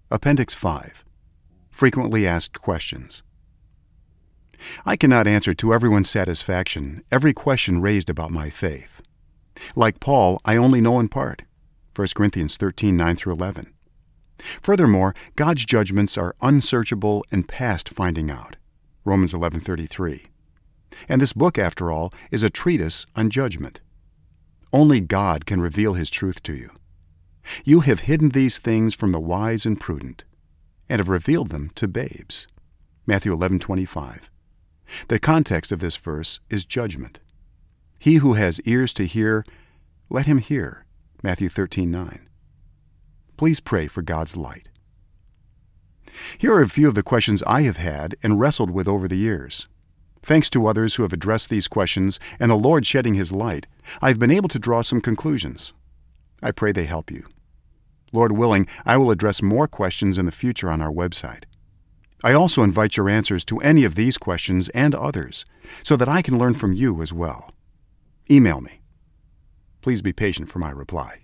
Appendix 5. Frequently Asked Questions. I cannot answer to everyone's satisfaction every question raised about my faith. Like Paul, I only know in part. 1 Corinthians 13:9-11. Furthermore, God's judgments are unsearchable and past finding out. Romans 11:33. And this book, after all, is a treatise on judgment. Only God can reveal His truth to you. You have hidden these things from the wise and prudent, and have revealed them to babes. Matthew 11:25. The context of this verse is judgment. He who has ears to hear, let him hear. Matthew 13:9. Please pray for God's light. Here are a few of the questions I have had and wrestled with over the years. Thanks to others who have addressed these questions and the Lord shedding His light, I've been able to draw some conclusions. I pray they help you. Lord willing, I will address more questions in the future on our website. I also invite your answers to any of these questions and others, so that I can learn from you as well. Email me. Please be patient for my reply.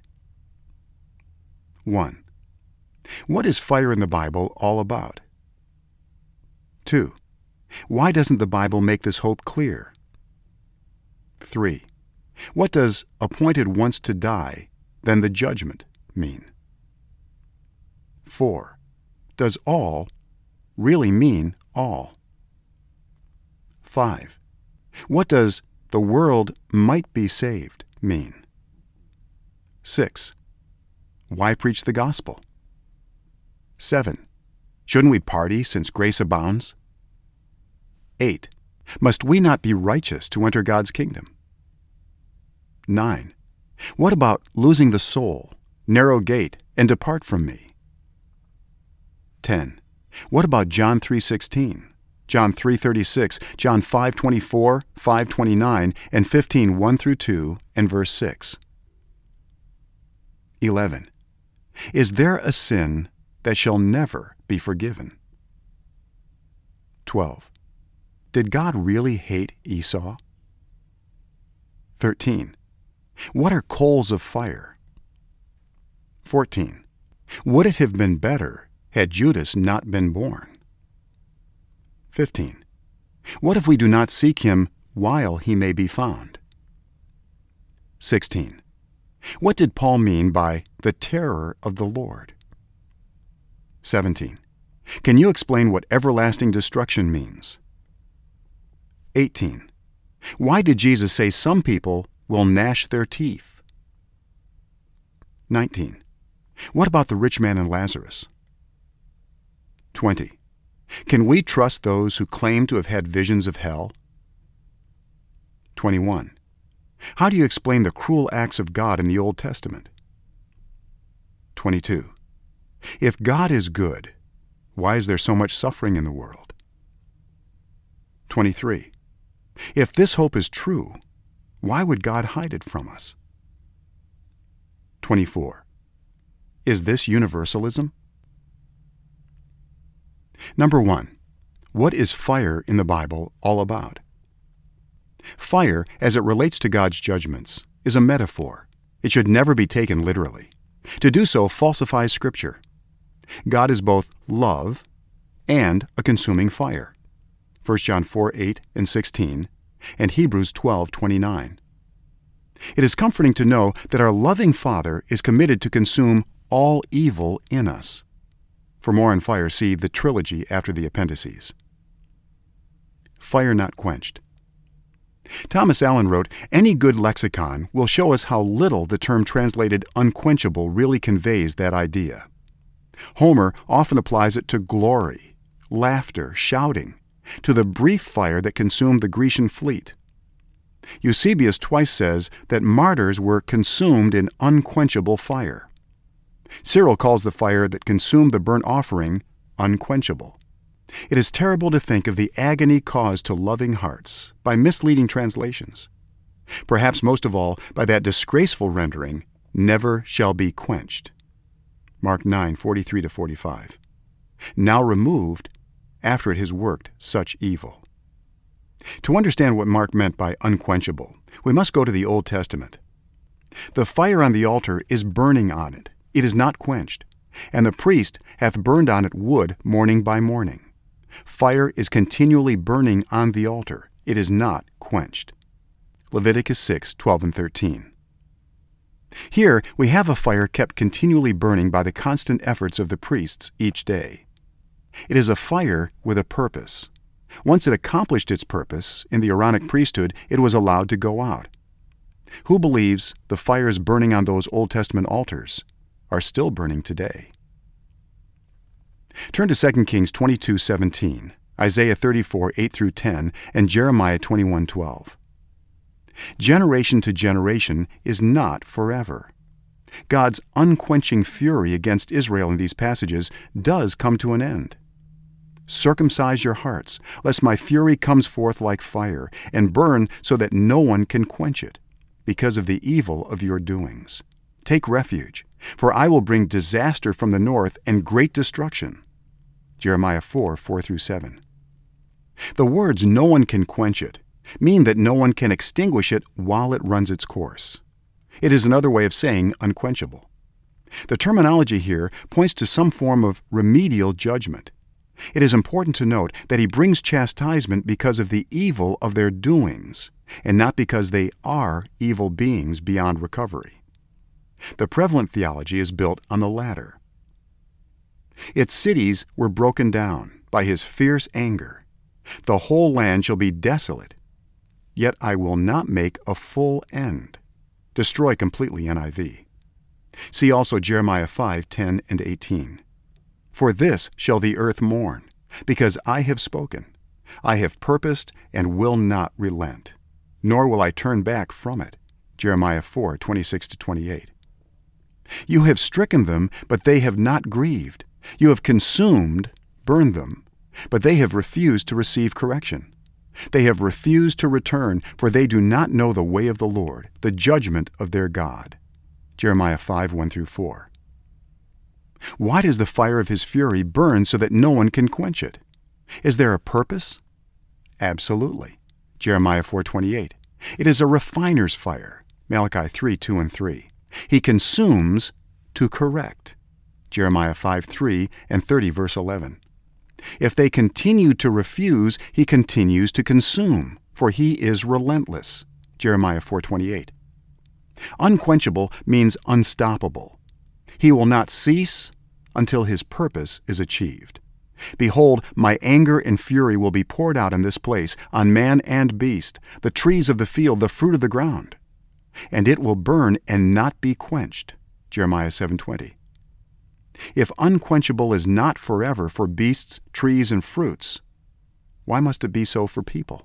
1. What is fire in the Bible all about? 2. Why doesn't the Bible make this hope clear? 3. What does appointed once to die, then the judgment mean? 4. Does all really mean all? 5. What does the world might be saved mean? 6. Why preach the gospel? 7. Shouldn't we party since grace abounds? 8. Must we not be righteous to enter God's kingdom? 9. What about losing the soul, narrow gate, and depart from me? 10. What about John 3:16, John 3:36, John 5:24, 5:29, and 15:1-2, and verse 6? 11. Is there a sin that shall never be forgiven? 12. Did God really hate Esau? 13. What are coals of fire? 14. Would it have been better had Judas not been born? 15. What if we do not seek him while he may be found? 16. What did Paul mean by the terror of the Lord? 17. Can you explain what everlasting destruction means? 18. Why did Jesus say some people will gnash their teeth? 19. What about the rich man and Lazarus? 20. Can we trust those who claim to have had visions of hell? 21. How do you explain the cruel acts of God in the Old Testament? 22. If God is good, why is there so much suffering in the world? 23. If this hope is true, why would God hide it from us? 24. Is this universalism? Number 1. What is fire in the Bible all about? Fire, as it relates to God's judgments, is a metaphor. It should never be taken literally. To do so falsifies Scripture. God is both love and a consuming fire. 1 John 4:8 and 16, and Hebrews 12:29. It is comforting to know that our loving Father is committed to consume all evil in us. For more on fire, see the trilogy after the appendices. Fire not quenched. Thomas Allen wrote, "Any good lexicon will show us how little the term translated unquenchable really conveys that idea. Homer often applies it to glory, laughter, shouting, to the brief fire that consumed the Grecian fleet. Eusebius twice says that martyrs were consumed in unquenchable fire. Cyril calls the fire that consumed the burnt offering unquenchable. It is terrible to think of the agony caused to loving hearts by misleading translations. Perhaps most of all by that disgraceful rendering, never shall be quenched. Mark 9:43-45. Now removed after it has worked such evil. To understand what Mark meant by unquenchable, we must go to the Old Testament. The fire on the altar is burning on it. It is not quenched. And the priest hath burned on it wood morning by morning. Fire is continually burning on the altar. It is not quenched. Leviticus 6:12 and 13. Here we have a fire kept continually burning by the constant efforts of the priests each day. It is a fire with a purpose. Once it accomplished its purpose in the Aaronic priesthood, it was allowed to go out. Who believes the fires burning on those Old Testament altars are still burning today? Turn to 2 Kings 22:17, Isaiah 34:8 through 10, and Jeremiah 21:12. Generation to generation is not forever. God's unquenching fury against Israel in these passages does come to an end. Circumcise your hearts, lest my fury comes forth like fire, and burn so that no one can quench it, because of the evil of your doings. Take refuge, for I will bring disaster from the north and great destruction. Jeremiah 4:4 through 7. The words "no one can quench it" mean that no one can extinguish it while it runs its course. It is another way of saying unquenchable. The terminology here points to some form of remedial judgment. It is important to note that he brings chastisement because of the evil of their doings, and not because they are evil beings beyond recovery. The prevalent theology is built on the latter. Its cities were broken down by his fierce anger. The whole land shall be desolate, yet I will not make a full end. Destroy completely, NIV. See also Jeremiah 5:10 and 18. For this shall the earth mourn, because I have spoken. I have purposed and will not relent, nor will I turn back from it. Jeremiah 4:26 to 28. You have stricken them, but they have not grieved. You have consumed, burned them, but they have refused to receive correction. They have refused to return, for they do not know the way of the Lord, the judgment of their God. Jeremiah 5:1 through 4. Why does the fire of his fury burn so that no one can quench it? Is there a purpose? Absolutely. Jeremiah 4:28. It is a refiner's fire. Malachi 3:2 and 3. He consumes to correct. Jeremiah 5:3 and 30 verse 11. If they continue to refuse, he continues to consume, for he is relentless. Jeremiah 4:28. Unquenchable means unstoppable. He will not cease until his purpose is achieved. Behold, my anger and fury will be poured out in this place, on man and beast, the trees of the field, the fruit of the ground. And it will burn and not be quenched. Jeremiah 7:20. If unquenchable is not forever for beasts, trees, and fruits, why must it be so for people?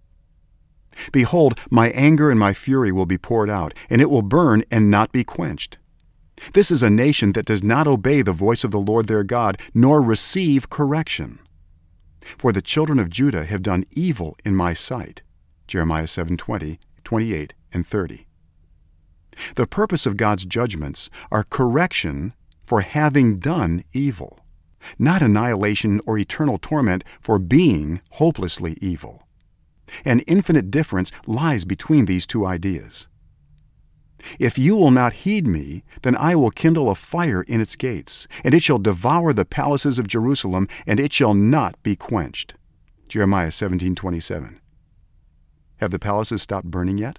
Behold, my anger and my fury will be poured out, and it will burn and not be quenched. This is a nation that does not obey the voice of the Lord their God, nor receive correction. For the children of Judah have done evil in my sight. Jeremiah 7:20, 28, and 30. The purpose of God's judgments are correction for having done evil, not annihilation or eternal torment for being hopelessly evil. An infinite difference lies between these two ideas. If you will not heed me, then I will kindle a fire in its gates, and it shall devour the palaces of Jerusalem, and it shall not be quenched. Jeremiah 17:27. Have the palaces stopped burning yet?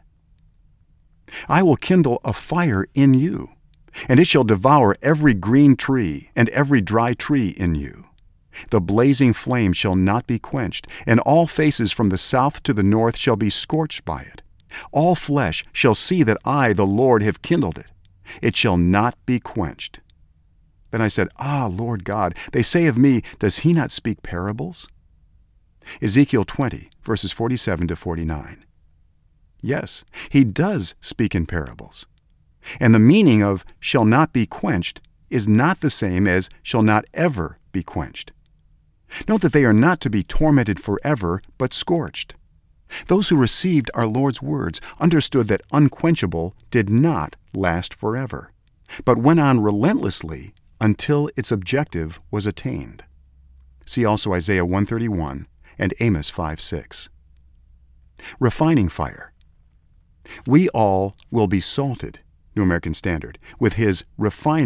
I will kindle a fire in you, and it shall devour every green tree and every dry tree in you. The blazing flame shall not be quenched, and all faces from the south to the north shall be scorched by it. All flesh shall see that I, the Lord, have kindled it. It shall not be quenched. Then I said, Lord God, they say of me, does he not speak parables? Ezekiel 20, verses 47 to 49. Yes, he does speak in parables. And the meaning of shall not be quenched is not the same as shall not ever be quenched. Note that they are not to be tormented forever, but scorched. Those who received our Lord's words understood that unquenchable did not last forever, but went on relentlessly until its objective was attained. See also Isaiah 131 and Amos 5:6. Refining fire. We all will be salted, New American Standard, with his refining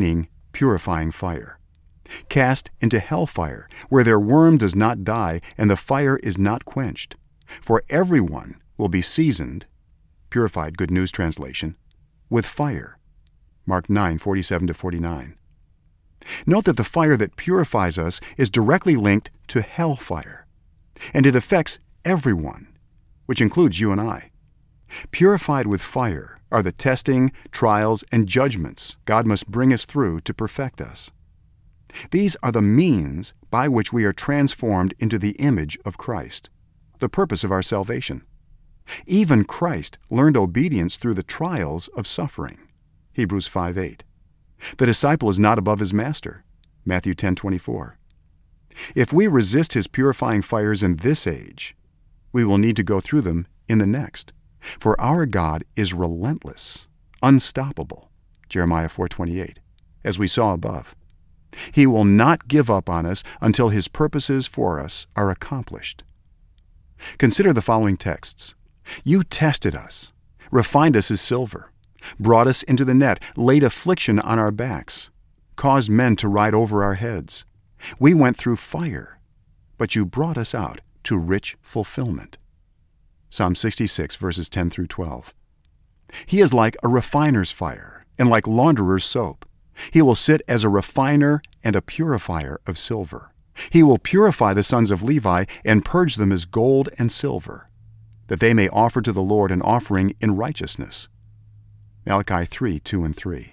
purifying fire. Cast into hellfire, where their worm does not die and the fire is not quenched. For everyone will be seasoned, Purified Good News Translation, with fire. Mark 9:47-49. Note that the fire that purifies us is directly linked to hellfire, and it affects everyone, which includes you and I. Purified with fire are the testing, trials, and judgments God must bring us through to perfect us. These are the means by which we are transformed into the image of Christ, the purpose of our salvation. Even Christ learned obedience through the trials of suffering. Hebrews 5:8. The disciple is not above his master. Matthew 10:24. If we resist his purifying fires in this age, we will need to go through them in the next. For our God is relentless, unstoppable. Jeremiah 4:28, as we saw above. He will not give up on us until his purposes for us are accomplished. Consider the following texts. You tested us, refined us as silver, brought us into the net, laid affliction on our backs, caused men to ride over our heads. We went through fire, but you brought us out to rich fulfillment. Psalm 66, verses 10-12. He is like a refiner's fire and like launderer's soap. He will sit as a refiner and a purifier of silver. He will purify the sons of Levi and purge them as gold and silver, that they may offer to the Lord an offering in righteousness. Malachi 3:2-3.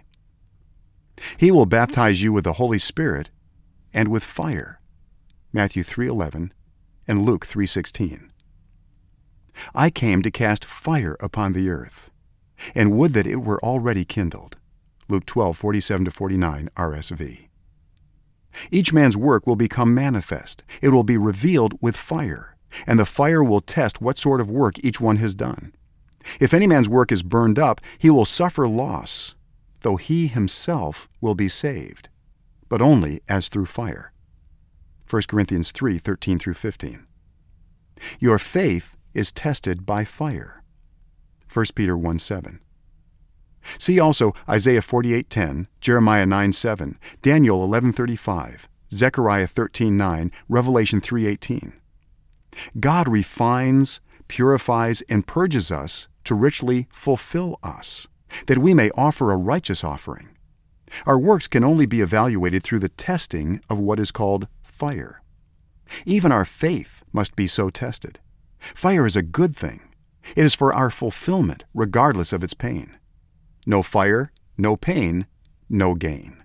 He will baptize you with the Holy Spirit and with fire. Matthew 3:11 and Luke 3:16. I came to cast fire upon the earth, and would that it were already kindled. Luke 12:47-49 RSV. Each man's work will become manifest. It will be revealed with fire, and the fire will test what sort of work each one has done. If any man's work is burned up, he will suffer loss, though he himself will be saved, but only as through fire. 1 Corinthians 3:13-15. Your faith is tested by fire. 1 Peter 1:7. See also Isaiah 48:10, Jeremiah 9:7, Daniel 11:35, Zechariah 13:9, Revelation 3:18. God refines, purifies, and purges us to richly fulfill us, that we may offer a righteous offering. Our works can only be evaluated through the testing of what is called fire. Even our faith must be so tested. Fire is a good thing. It is for our fulfillment, regardless of its pain. No fire, no pain, no gain.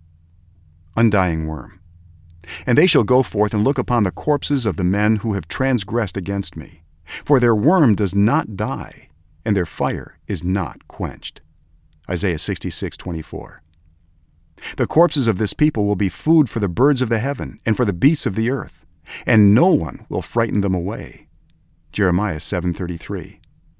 Undying worm. And they shall go forth and look upon the corpses of the men who have transgressed against me. For their worm does not die, and their fire is not quenched. Isaiah 66:24. The corpses of this people will be food for the birds of the heaven and for the beasts of the earth, and no one will frighten them away. Jeremiah 7:33.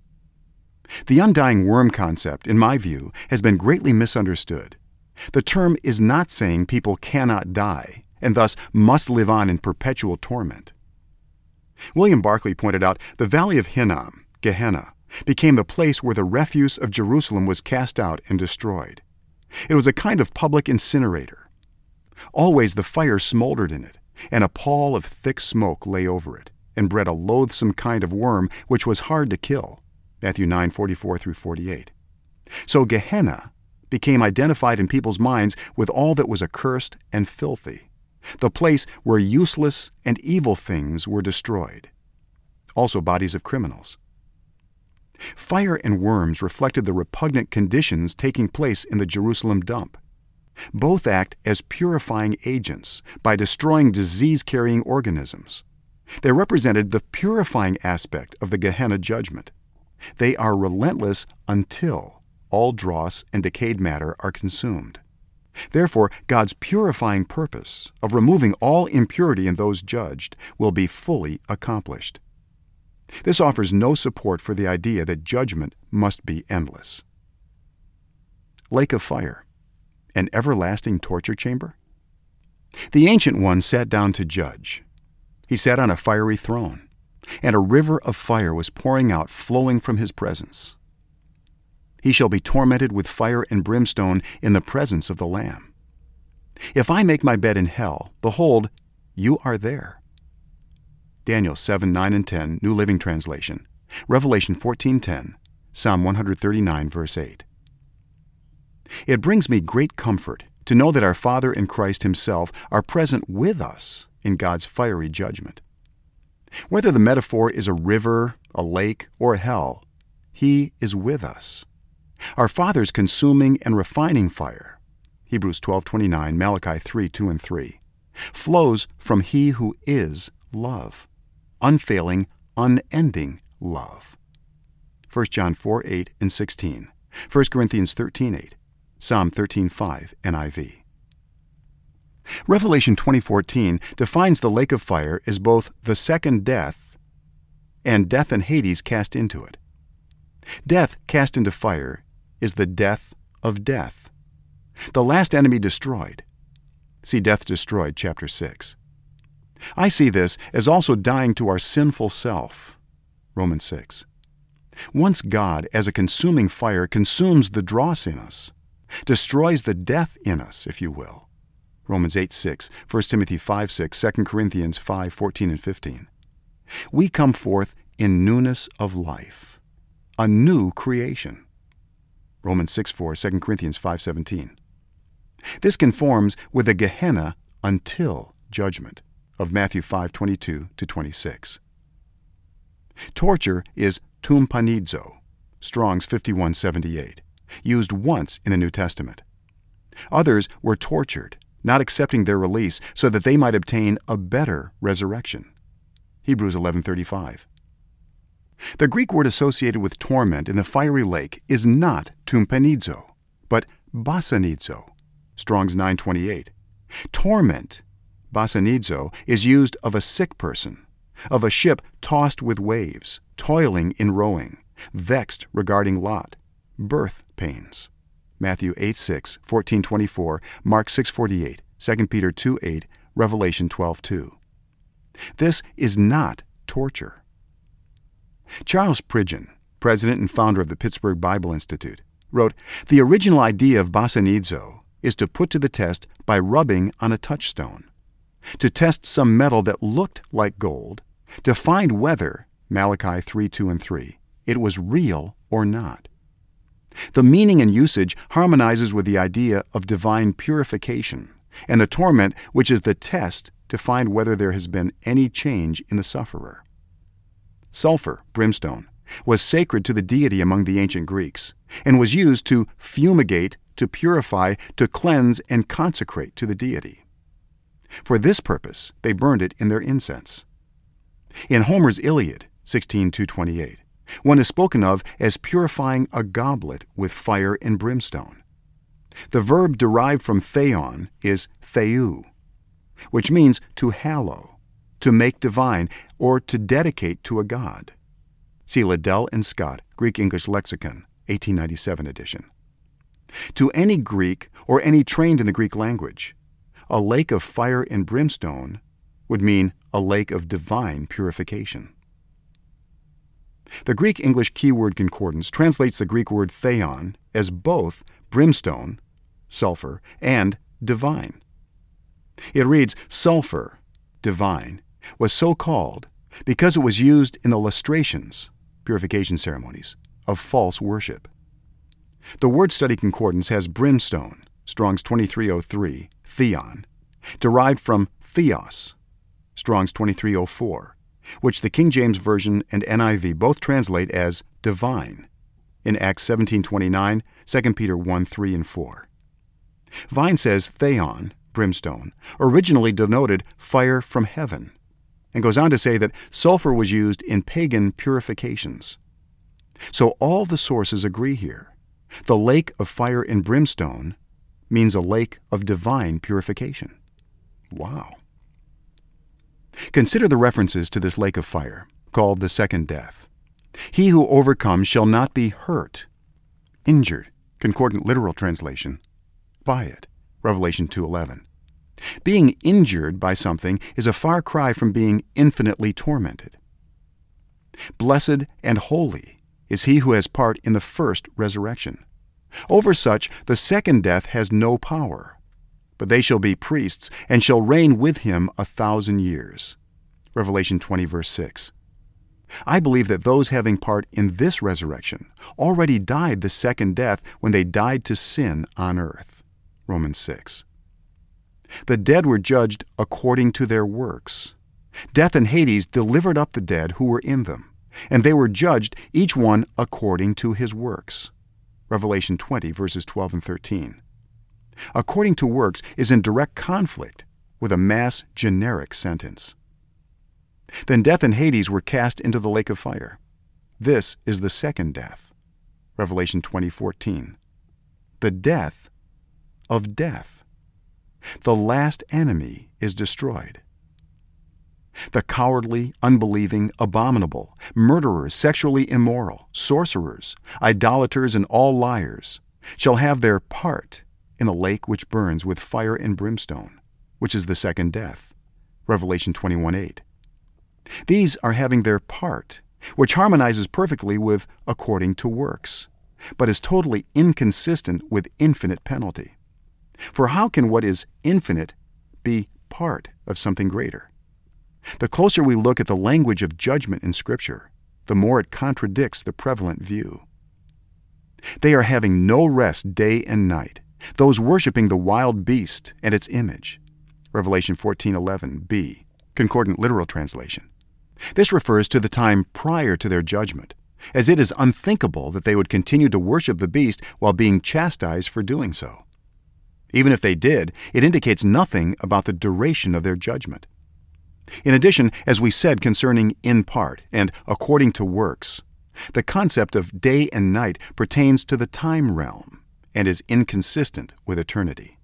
The undying worm concept, in my view, has been greatly misunderstood. The term is not saying people cannot die and thus must live on in perpetual torment. William Barclay pointed out the Valley of Hinnom, Gehenna, became the place where the refuse of Jerusalem was cast out and destroyed. It was a kind of public incinerator. Always the fire smoldered in it, and a pall of thick smoke lay over it, and bred a loathsome kind of worm which was hard to kill. Matthew 9:44-48. So Gehenna became identified in people's minds with all that was accursed and filthy, the place where useless and evil things were destroyed, also bodies of criminals. Fire and worms reflected the repugnant conditions taking place in the Jerusalem dump. Both act as purifying agents by destroying disease-carrying organisms. They represented the purifying aspect of the Gehenna judgment. They are relentless until all dross and decayed matter are consumed. Therefore, God's purifying purpose of removing all impurity in those judged will be fully accomplished. This offers no support for the idea that judgment must be endless. Lake of fire, an everlasting torture chamber? The Ancient One sat down to judge. He sat on a fiery throne, and a river of fire was pouring out, flowing from his presence. He shall be tormented with fire and brimstone in the presence of the Lamb. If I make my bed in hell, behold, you are there. Daniel 7, 9, and 10, New Living Translation. Revelation 14:10, Psalm 139, verse 8. It brings me great comfort to know that our Father and Christ Himself are present with us in God's fiery judgment. Whether the metaphor is a river, a lake, or a hell, He is with us. Our Father's consuming and refining fire, Hebrews 12:29, Malachi 3:2 and 3, flows from He who is love, unfailing, unending love. 1 John 4:8 and 16, 1 Corinthians 13:8, Psalm 13:5, NIV. Revelation 20:14 defines the lake of fire as both the second death and death and Hades cast into it. Death cast into fire is the death of death, the last enemy destroyed. See Death Destroyed, chapter 6. I see this as also dying to our sinful self, Romans 6. Once God, as a consuming fire, consumes the dross in us, destroys the death in us, if you will, Romans 8:6, 1 Timothy 5:6, 2 Corinthians 5:14 and 15. We come forth in newness of life, a new creation, Romans 6:4, 2 Corinthians 5:17. This conforms with the Gehenna until judgment of Matthew 5:22 to 26. Torture is tumpanidzo, Strong's 5178, used once in the New Testament. Others were tortured, not accepting their release so that they might obtain a better resurrection, Hebrews 11:35. The Greek word associated with torment in the fiery lake is not tumpanidzo, but basanidzo, Strong's 928. Torment, basanidzo, is used of a sick person, of a ship tossed with waves, toiling in rowing, vexed regarding Lot, birth pains, Matthew 8:6, 14:24, Mark 6:48, 2 Peter 2:8, Revelation 12:2. This is not torture. Charles Pridgeon, president and founder of the Pittsburgh Bible Institute, wrote, "The original idea of basanidzo is to put to the test by rubbing on a touchstone, to test some metal that looked like gold, to find whether, Malachi 3:2 and 3, it was real or not." The meaning and usage harmonizes with the idea of divine purification and the torment, which is the test to find whether there has been any change in the sufferer. Sulfur, brimstone, was sacred to the deity among the ancient Greeks and was used to fumigate, to purify, to cleanse, and consecrate to the deity. For this purpose, they burned it in their incense. In Homer's Iliad, 16:228, one is spoken of as purifying a goblet with fire and brimstone. The verb derived from theon is theou, which means to hallow, to make divine, or to dedicate to a god. See Liddell and Scott, Greek-English Lexicon, 1897 edition. To any Greek or any trained in the Greek language, a lake of fire and brimstone would mean a lake of divine purification. The Greek-English Keyword Concordance translates the Greek word theon as both brimstone, sulfur, and divine. It reads, sulfur, divine, was so called because it was used in the lustrations, purification ceremonies, of false worship. The Word Study Concordance has brimstone, Strong's 2303, theon, derived from theos, Strong's 2304, which the King James Version and NIV both translate as divine, in Acts 17:29, 2 Peter 1:3 and 4. Vine says theon, brimstone, originally denoted fire from heaven, and goes on to say that sulfur was used in pagan purifications. So all the sources agree here. The lake of fire and brimstone means a lake of divine purification. Wow. Consider the references to this lake of fire, called the second death. He who overcomes shall not be hurt, injured, concordant literal translation, by it, Revelation 2:11. Being injured by something is a far cry from being infinitely tormented. Blessed and holy is he who has part in the first resurrection. Over such, the second death has no power. but they shall be priests, and shall reign with him 1,000 years. Revelation 20, verse 6. I believe that those having part in this resurrection already died the second death when they died to sin on earth. Romans 6. The dead were judged according to their works. Death and Hades delivered up the dead who were in them, and they were judged, each one according to his works. Revelation 20, verses 12 and 13. According to works is in direct conflict with a mass generic sentence. Then death and Hades were cast into the lake of fire. This is the second death. Revelation 20:14. The death of death. The last enemy is destroyed. The cowardly, unbelieving, abominable, murderers, sexually immoral, sorcerers, idolaters, and all liars shall have their part in the lake which burns with fire and brimstone, which is the second death. Revelation 21:8. These are having their part, which harmonizes perfectly with according to works, but is totally inconsistent with infinite penalty. For how can what is infinite be part of something greater? The closer we look at the language of judgment in Scripture, the more it contradicts the prevalent view. They are having no rest day and night, those worshiping the wild beast and its image. Revelation 14:11b, Concordant Literal Translation. This refers to the time prior to their judgment, as it is unthinkable that they would continue to worship the beast while being chastised for doing so. Even if they did, it indicates nothing about the duration of their judgment. In addition, as we said concerning in part and according to works, the concept of day and night pertains to the time realm and is inconsistent with eternity.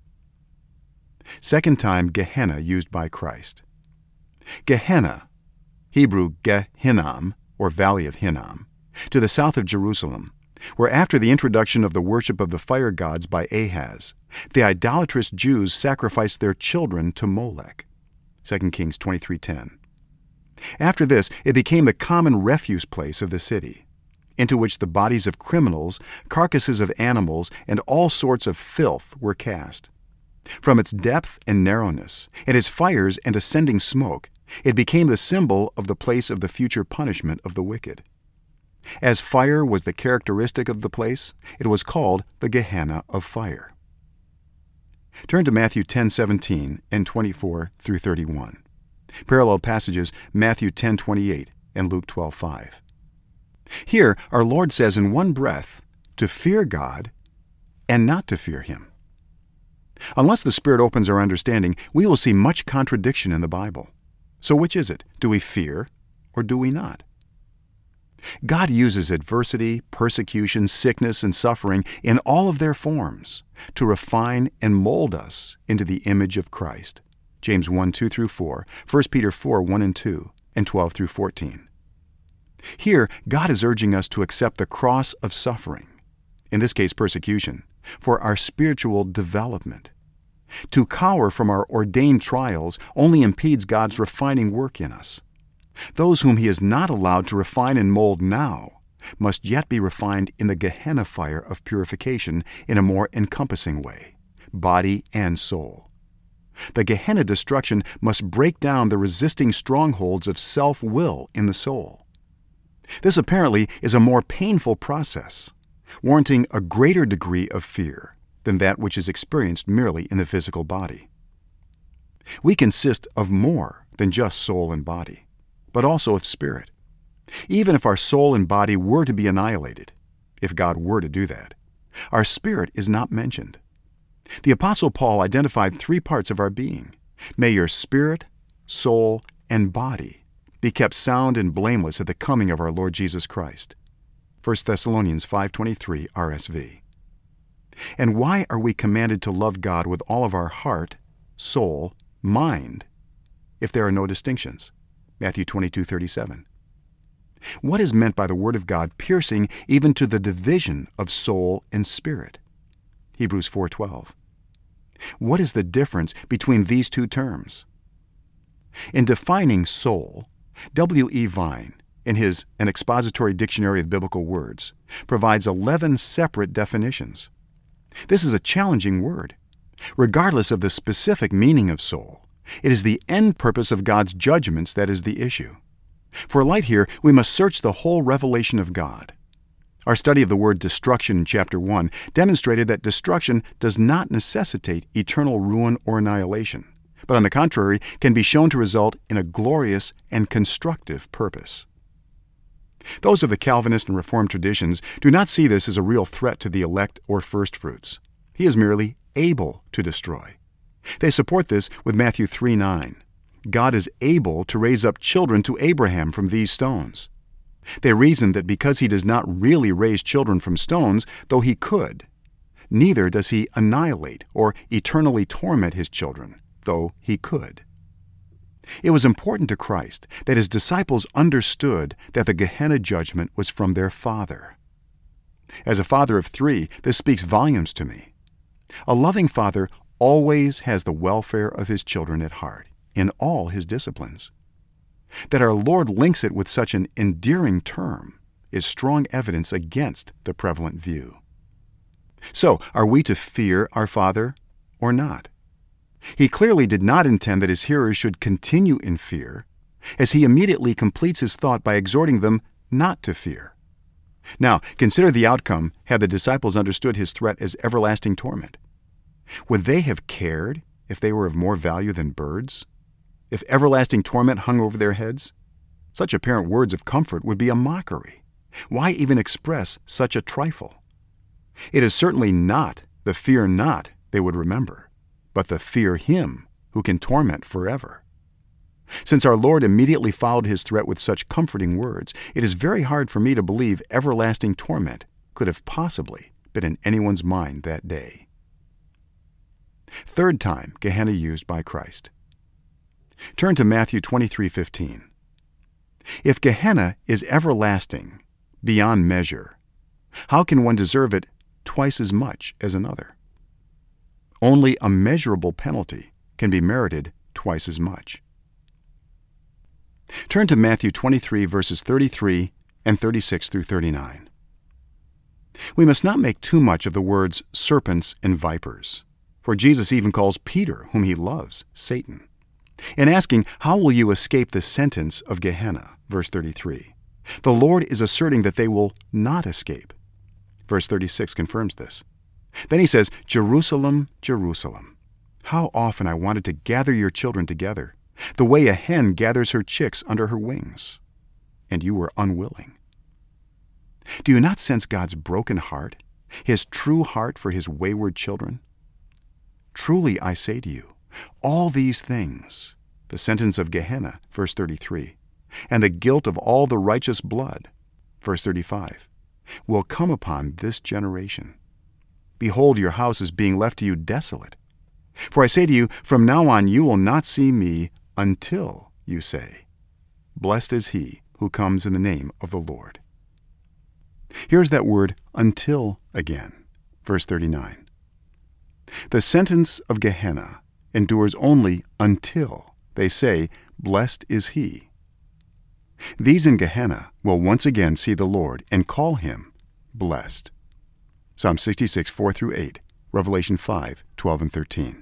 Second time Gehenna used by Christ. Gehenna, Hebrew Gehinnom, or Valley of Hinnom, to the south of Jerusalem, where after the introduction of the worship of the fire gods by Ahaz, the idolatrous Jews sacrificed their children to Molech. 2 Kings 23:10. After this, it became the common refuse place of the city, into which the bodies of criminals, carcasses of animals, and all sorts of filth were cast. From its depth and narrowness, and its fires and ascending smoke, it became the symbol of the place of the future punishment of the wicked. As fire was the characteristic of the place, it was called the Gehenna of fire. Turn to Matthew 10:17 and 24 through 31. Parallel passages Matthew 10:28 and Luke 12:5. Here, our Lord says in one breath to fear God and not to fear Him. Unless the Spirit opens our understanding, we will see much contradiction in the Bible. So which is it? Do we fear or do we not? God uses adversity, persecution, sickness, and suffering in all of their forms to refine and mold us into the image of Christ. James 1:2 through 4, 1 Peter 4:1 and 2, and 12 through 14. Here, God is urging us to accept the cross of suffering, in this case persecution, for our spiritual development. To cower from our ordained trials only impedes God's refining work in us. Those whom He is not allowed to refine and mold now must yet be refined in the Gehenna fire of purification in a more encompassing way, body and soul. The Gehenna destruction must break down the resisting strongholds of self-will in the soul. This apparently is a more painful process, warranting a greater degree of fear than that which is experienced merely in the physical body. We consist of more than just soul and body, but also of spirit. Even if our soul and body were to be annihilated, if God were to do that, our spirit is not mentioned. The Apostle Paul identified 3 parts of our being. May your spirit, soul, and body be kept sound and blameless at the coming of our Lord Jesus Christ. 1 Thessalonians 5:23 RSV. And why are we commanded to love God with all of our heart, soul, mind, if there are no distinctions? Matthew 22:37. What is meant by the Word of God piercing even to the division of soul and spirit? Hebrews 4:12. What is the difference between these 2 terms? In defining soul, W.E. Vine, in his An Expository Dictionary of Biblical Words, provides 11 separate definitions. This is a challenging word. Regardless of the specific meaning of soul, it is the end purpose of God's judgments that is the issue. For light here, we must search the whole revelation of God. Our study of the word destruction in chapter 1 demonstrated that destruction does not necessitate eternal ruin or annihilation, but on the contrary can be shown to result in a glorious and constructive purpose. Those of the Calvinist and Reformed traditions do not see this as a real threat to the elect or firstfruits. He is merely able to destroy. They support this with Matthew 3:9. God is able to raise up children to Abraham from these stones. They reason that because he does not really raise children from stones, though he could, neither does he annihilate or eternally torment his children, though he could. It was important to Christ that his disciples understood that the Gehenna judgment was from their Father. As a father of 3, this speaks volumes to me. A loving father always has the welfare of his children at heart in all his disciplines. That our Lord links it with such an endearing term is strong evidence against the prevalent view. So, are we to fear our Father or not? He clearly did not intend that his hearers should continue in fear, as he immediately completes his thought by exhorting them not to fear. Now, consider the outcome had the disciples understood his threat as everlasting torment. Would they have cared if they were of more value than birds? If everlasting torment hung over their heads? Such apparent words of comfort would be a mockery. Why even express such a trifle? It is certainly not the fear not they would remember, but the fear him who can torment forever. Since our Lord immediately followed his threat with such comforting words, it is very hard for me to believe everlasting torment could have possibly been in anyone's mind that day. Third time Gehenna used by Christ. Turn to Matthew 23:15. If Gehenna is everlasting, beyond measure, how can one deserve it twice as much as another? Only a measurable penalty can be merited twice as much. Turn to Matthew 23, verses 33 and 36 through 39. We must not make too much of the words serpents and vipers, for Jesus even calls Peter, whom he loves, Satan. In asking, how will you escape the sentence of Gehenna? Verse 33. The Lord is asserting that they will not escape. Verse 36 confirms this. Then he says, Jerusalem, Jerusalem, how often I wanted to gather your children together, the way a hen gathers her chicks under her wings, and you were unwilling. Do you not sense God's broken heart, his true heart for his wayward children? Truly I say to you, all these things, the sentence of Gehenna, verse 33, and the guilt of all the righteous blood, verse 35, will come upon this generation. Behold, your house is being left to you desolate. For I say to you, from now on you will not see me until you say, Blessed is he who comes in the name of the Lord. Here's that word until again, verse 39. The sentence of Gehenna endures only until they say, Blessed is he. These in Gehenna will once again see the Lord and call him blessed. Psalm 66, 4 through 8, Revelation 5, 12 and 13.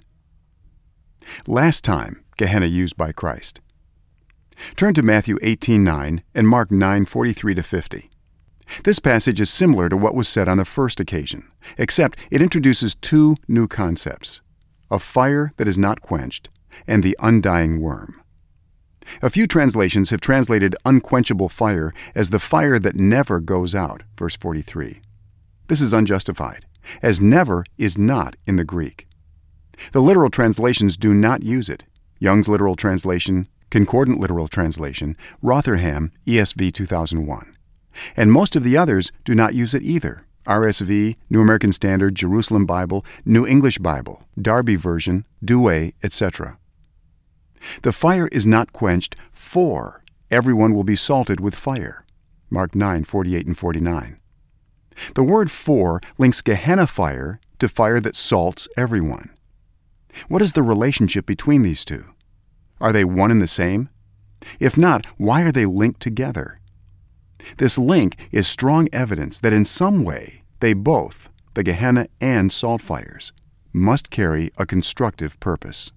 Last time Gehenna used by Christ. Turn to Matthew 18:9 and Mark 9:43 to 50. This passage is similar to what was said on the first occasion, except it introduces 2 new concepts: a fire that is not quenched and the undying worm. A few translations have translated unquenchable fire as the fire that never goes out, verse 43. This is unjustified, as never is not in the Greek. The literal translations do not use it. Young's literal translation, Concordant literal translation, Rotherham, ESV 2001. And most of the others do not use it either. RSV, New American Standard, Jerusalem Bible, New English Bible, Darby Version, Douay, etc. The fire is not quenched, for everyone will be salted with fire. Mark 9:48 and 49. The word for links Gehenna fire to fire that salts everyone. What is the relationship between these two? Are they one and the same? If not, why are they linked together? This link is strong evidence that in some way they both, the Gehenna and salt fires, must carry a constructive purpose.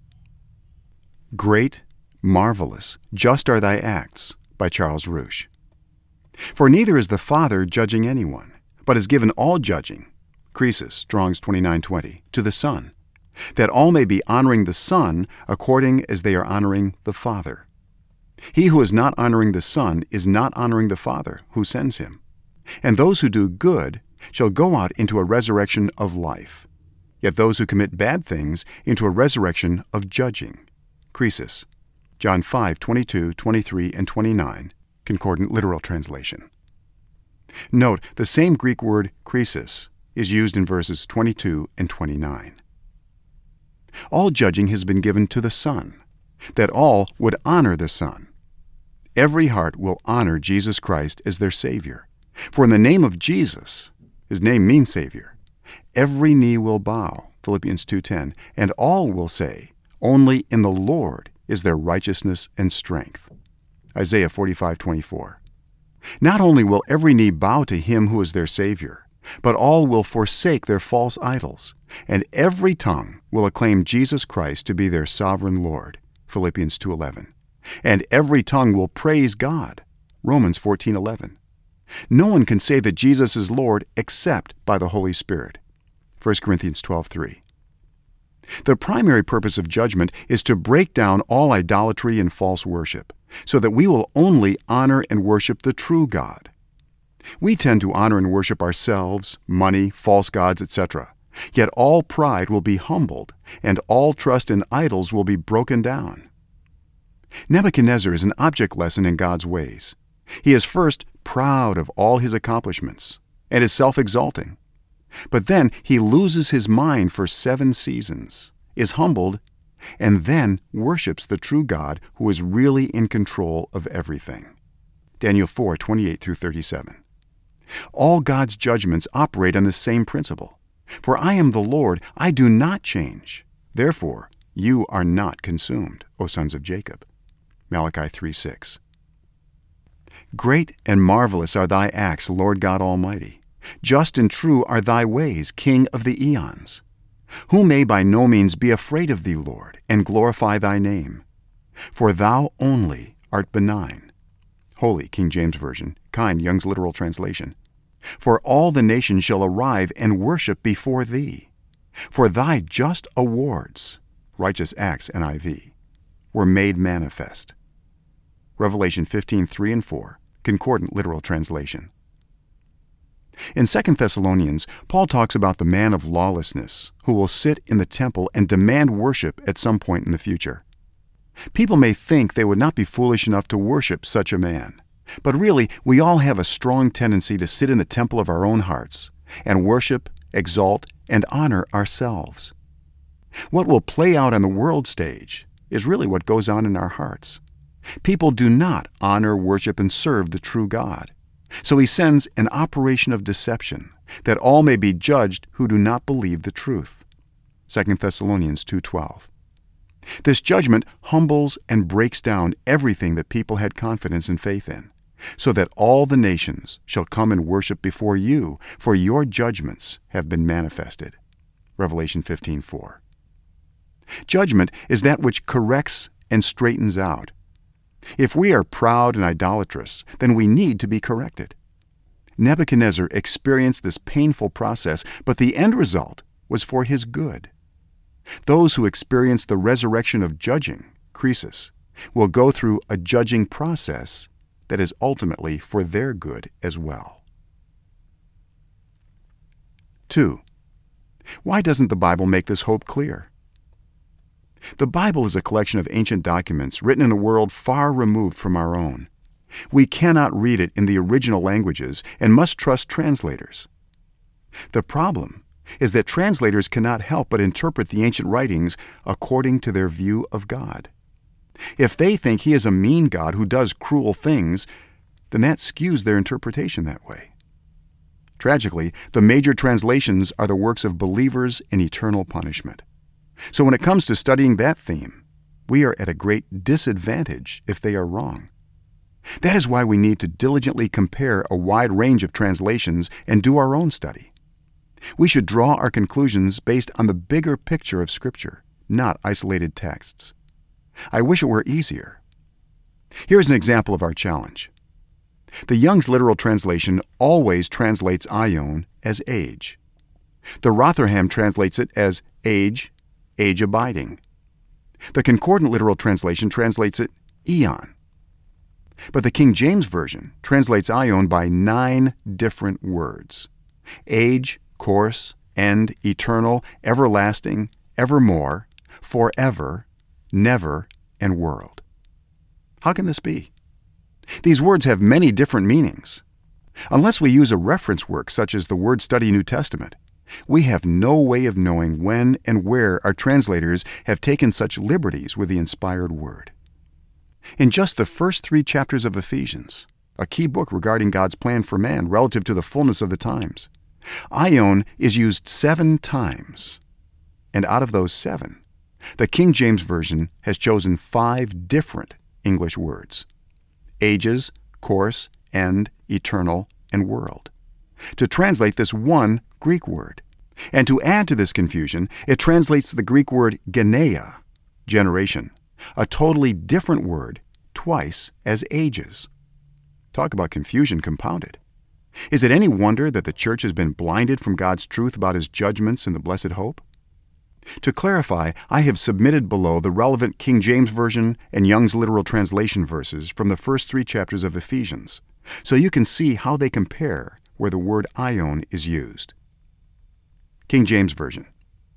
Great, marvelous, just are thy acts, by Charles Ruche. For neither is the Father judging anyone, but has given all judging, Croesus, Strong's 2920, to the Son, that all may be honoring the Son according as they are honoring the Father. He who is not honoring the Son is not honoring the Father who sends him. And those who do good shall go out into a resurrection of life, yet those who commit bad things into a resurrection of judging. Croesus, John 5:22, 23, and 29, Concordant Literal Translation. Note, the same Greek word Croesus is used in verses 22 and 29. All judging has been given to the Son, that all would honor the Son. Every heart will honor Jesus Christ as their Savior. For in the name of Jesus, his name means Savior, every knee will bow, Philippians 2:10, and all will say, only in the Lord is there righteousness and strength, Isaiah 45:24. Not only will every knee bow to him who is their Savior, but all will forsake their false idols, and every tongue will acclaim Jesus Christ to be their sovereign Lord, Philippians 2:11. And every tongue will praise God, Romans 14:11. No one can say that Jesus is Lord except by the Holy Spirit, 1 Corinthians 12:3. The primary purpose of judgment is to break down all idolatry and false worship, so that we will only honor and worship the true God. We tend to honor and worship ourselves, money, false gods, etc. Yet all pride will be humbled, and all trust in idols will be broken down. Nebuchadnezzar is an object lesson in God's ways. He is first proud of all his accomplishments and is self-exalting. But then he loses his mind for 7 seasons, is humbled, and then worships the true God who is really in control of everything. Daniel 4:28-37. All God's judgments operate on the same principle. For I am the Lord, I do not change. Therefore, you are not consumed, O sons of Jacob. Malachi 3:6. Great and marvelous are thy acts, Lord God Almighty. Just and true are thy ways, King of the eons. Who may by no means be afraid of thee, Lord, and glorify thy name? For thou only art benign. Holy, King James Version, kind, Young's Literal Translation. For all the nations shall arrive and worship before thee. For thy just awards, Righteous Acts, NIV, were made manifest. Revelation 15:3 and 4, Concordant Literal Translation. In 2 Thessalonians, Paul talks about the man of lawlessness who will sit in the temple and demand worship at some point in the future. People may think they would not be foolish enough to worship such a man, but really we all have a strong tendency to sit in the temple of our own hearts and worship, exalt, and honor ourselves. What will play out on the world stage is really what goes on in our hearts. People do not honor, worship, and serve the true God. So he sends an operation of deception, that all may be judged who do not believe the truth. 2 Thessalonians 2:12. This judgment humbles and breaks down everything that people had confidence and faith in, so that all the nations shall come and worship before you, for your judgments have been manifested. Revelation 15:4. Judgment is that which corrects and straightens out. If we are proud and idolatrous, then we need to be corrected. Nebuchadnezzar experienced this painful process, but the end result was for his good. Those who experience the resurrection of judging, Croesus, will go through a judging process that is ultimately for their good as well. 2. Why doesn't the Bible make this hope clear? The Bible is a collection of ancient documents written in a world far removed from our own. We cannot read it in the original languages and must trust translators. The problem is that translators cannot help but interpret the ancient writings according to their view of God. If they think he is a mean God who does cruel things, then that skews their interpretation that way. Tragically, the major translations are the works of believers in eternal punishment. So when it comes to studying that theme, we are at a great disadvantage if they are wrong. That is why we need to diligently compare a wide range of translations and do our own study. We should draw our conclusions based on the bigger picture of Scripture, not isolated texts. I wish it were easier. Here's an example of our challenge. The Young's literal translation always translates aion as age. The Rotherham translates it as age, age abiding. The Concordant literal translation translates it eon. But the King James Version translates aion by 9 different words: age, course, end, eternal, everlasting, evermore, forever, never, and world. How can this be? These words have many different meanings. Unless we use a reference work such as the Word Study New Testament, we have no way of knowing when and where our translators have taken such liberties with the inspired Word. In just the first 3 chapters of Ephesians, a key book regarding God's plan for man relative to the fullness of the times, aion is used 7 times. And out of those 7, the King James Version has chosen 5 different English words: ages, course, end, eternal, and world, to translate this one Greek word. And to add to this confusion, it translates the Greek word geneia, generation, a totally different word, twice as ages. Talk about confusion compounded. Is it any wonder that the church has been blinded from God's truth about His judgments in the blessed hope? To clarify, I have submitted below the relevant King James Version and Young's literal translation verses from the first 3 chapters of Ephesians, so you can see how they compare where the word aion is used. King James Version,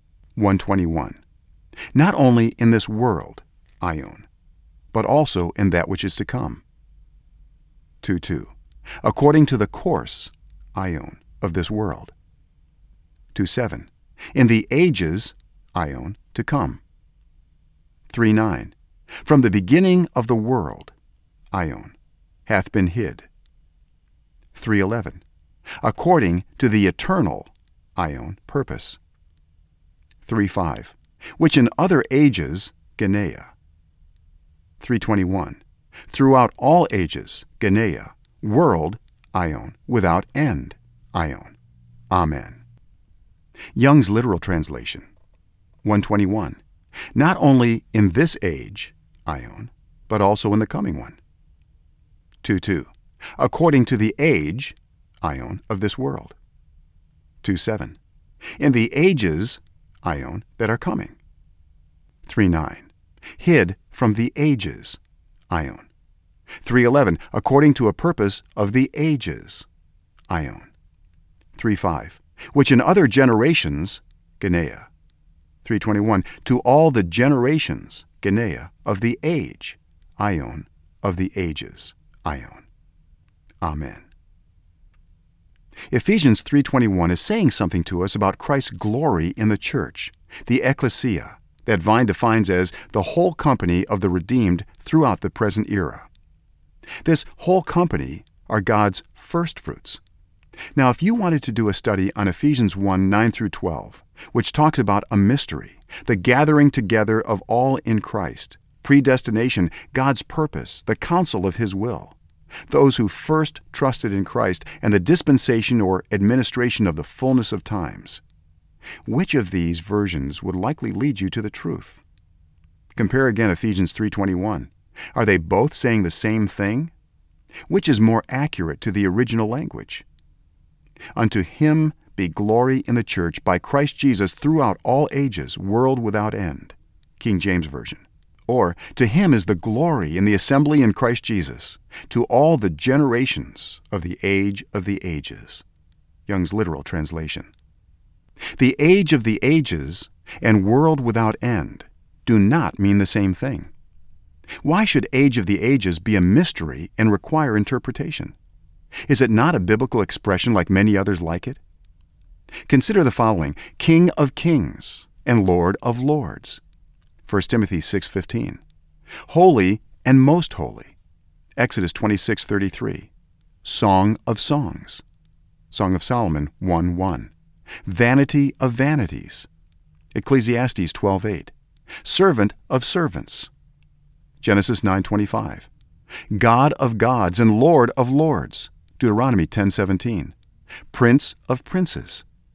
121. Not only in this world, aion, but also in that which is to come. 2:2. According to the course, aion, of this world. 2:7. In the ages, aion, to come. 3:9. From the beginning of the world, aion, hath been hid. 3:11. According to the eternal, aion, purpose. 3:5. Which in other ages, geneia. 3:21. Throughout all ages, geneia, world, aion, without end, aion. Amen. Young's literal translation, 121. Not only in this age, aion, but also in the coming one. 2:2. According to the age, aion, of this world. 2:7. In the ages, aion, that are coming. 3:9. Hid from the ages, aion. 3:11. According to a purpose of the ages, aion. 3:5. Which in other generations, geneia. 3:21. To all the generations, geneia, of the age, aion, of the ages, aion. Amen. Ephesians 3:21 is saying something to us about Christ's glory in the church, the ecclesia, that Vine defines as the whole company of the redeemed throughout the present era. This whole company are God's first fruits. Now, if you wanted to do a study on Ephesians 1:9 through 12, which talks about a mystery, the gathering together of all in Christ, predestination, God's purpose, the counsel of His will, those who first trusted in Christ, and the dispensation or administration of the fullness of times, which of these versions would likely lead you to the truth? Compare again Ephesians 3:21. Are they both saying the same thing? Which is more accurate to the original language? Unto Him be glory in the church by Christ Jesus throughout all ages, world without end. King James Version. Or, to Him is the glory in the assembly in Christ Jesus, to all the generations of the age of the ages. Young's literal translation. The age of the ages and world without end do not mean the same thing. Why should age of the ages be a mystery and require interpretation? Is it not a biblical expression like many others like it? Consider the following: King of kings and Lord of lords. 1 Timothy 6:15. Holy and most holy. Exodus 26:33. Song of songs. Song of Solomon 1:1. Vanity of vanities. Ecclesiastes 12:8. Servant of servants. Genesis 9:25. God of gods and Lord of lords. Deuteronomy 10:17. Prince of princes.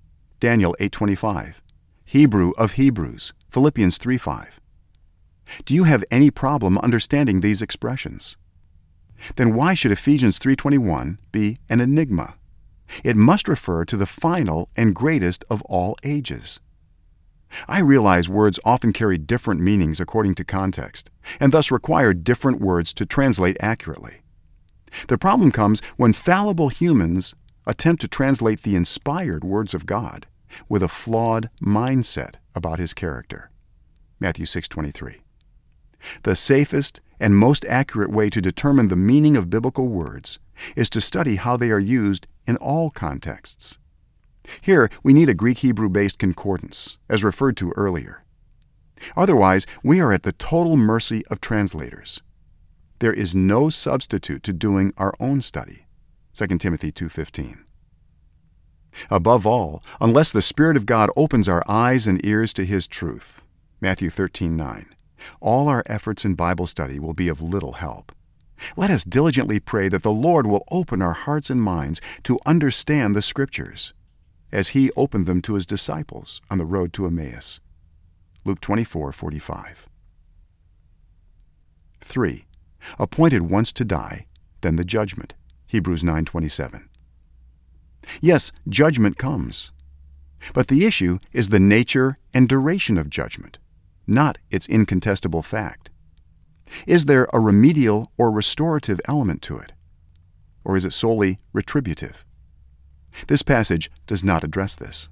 Daniel 8:25. Hebrew of Hebrews, Philippians 3:5. Do you have any problem understanding these expressions? Then why should Ephesians 3:21 be an enigma? It must refer to the final and greatest of all ages. I realize words often carry different meanings according to context, and thus require different words to translate accurately. The problem comes when fallible humans attempt to translate the inspired words of God with a flawed mindset about His character. Matthew 6:23. The safest and most accurate way to determine the meaning of biblical words is to study how they are used in all contexts. Here, we need a Greek-Hebrew-based concordance, as referred to earlier. Otherwise, we are at the total mercy of translators. There is no substitute to doing our own study. 2 Timothy 2:15. Above all, unless the Spirit of God opens our eyes and ears to His truth, Matthew 13:9, all our efforts in Bible study will be of little help. Let us diligently pray that the Lord will open our hearts and minds to understand the Scriptures, as He opened them to His disciples on the road to Emmaus. Luke 24:45. 3. Appointed once to die, then the judgment. Hebrews 9:27. Yes, judgment comes. But the issue is the nature and duration of judgment, not its incontestable fact. Is there a remedial or restorative element to it? Or is it solely retributive? This passage does not address this.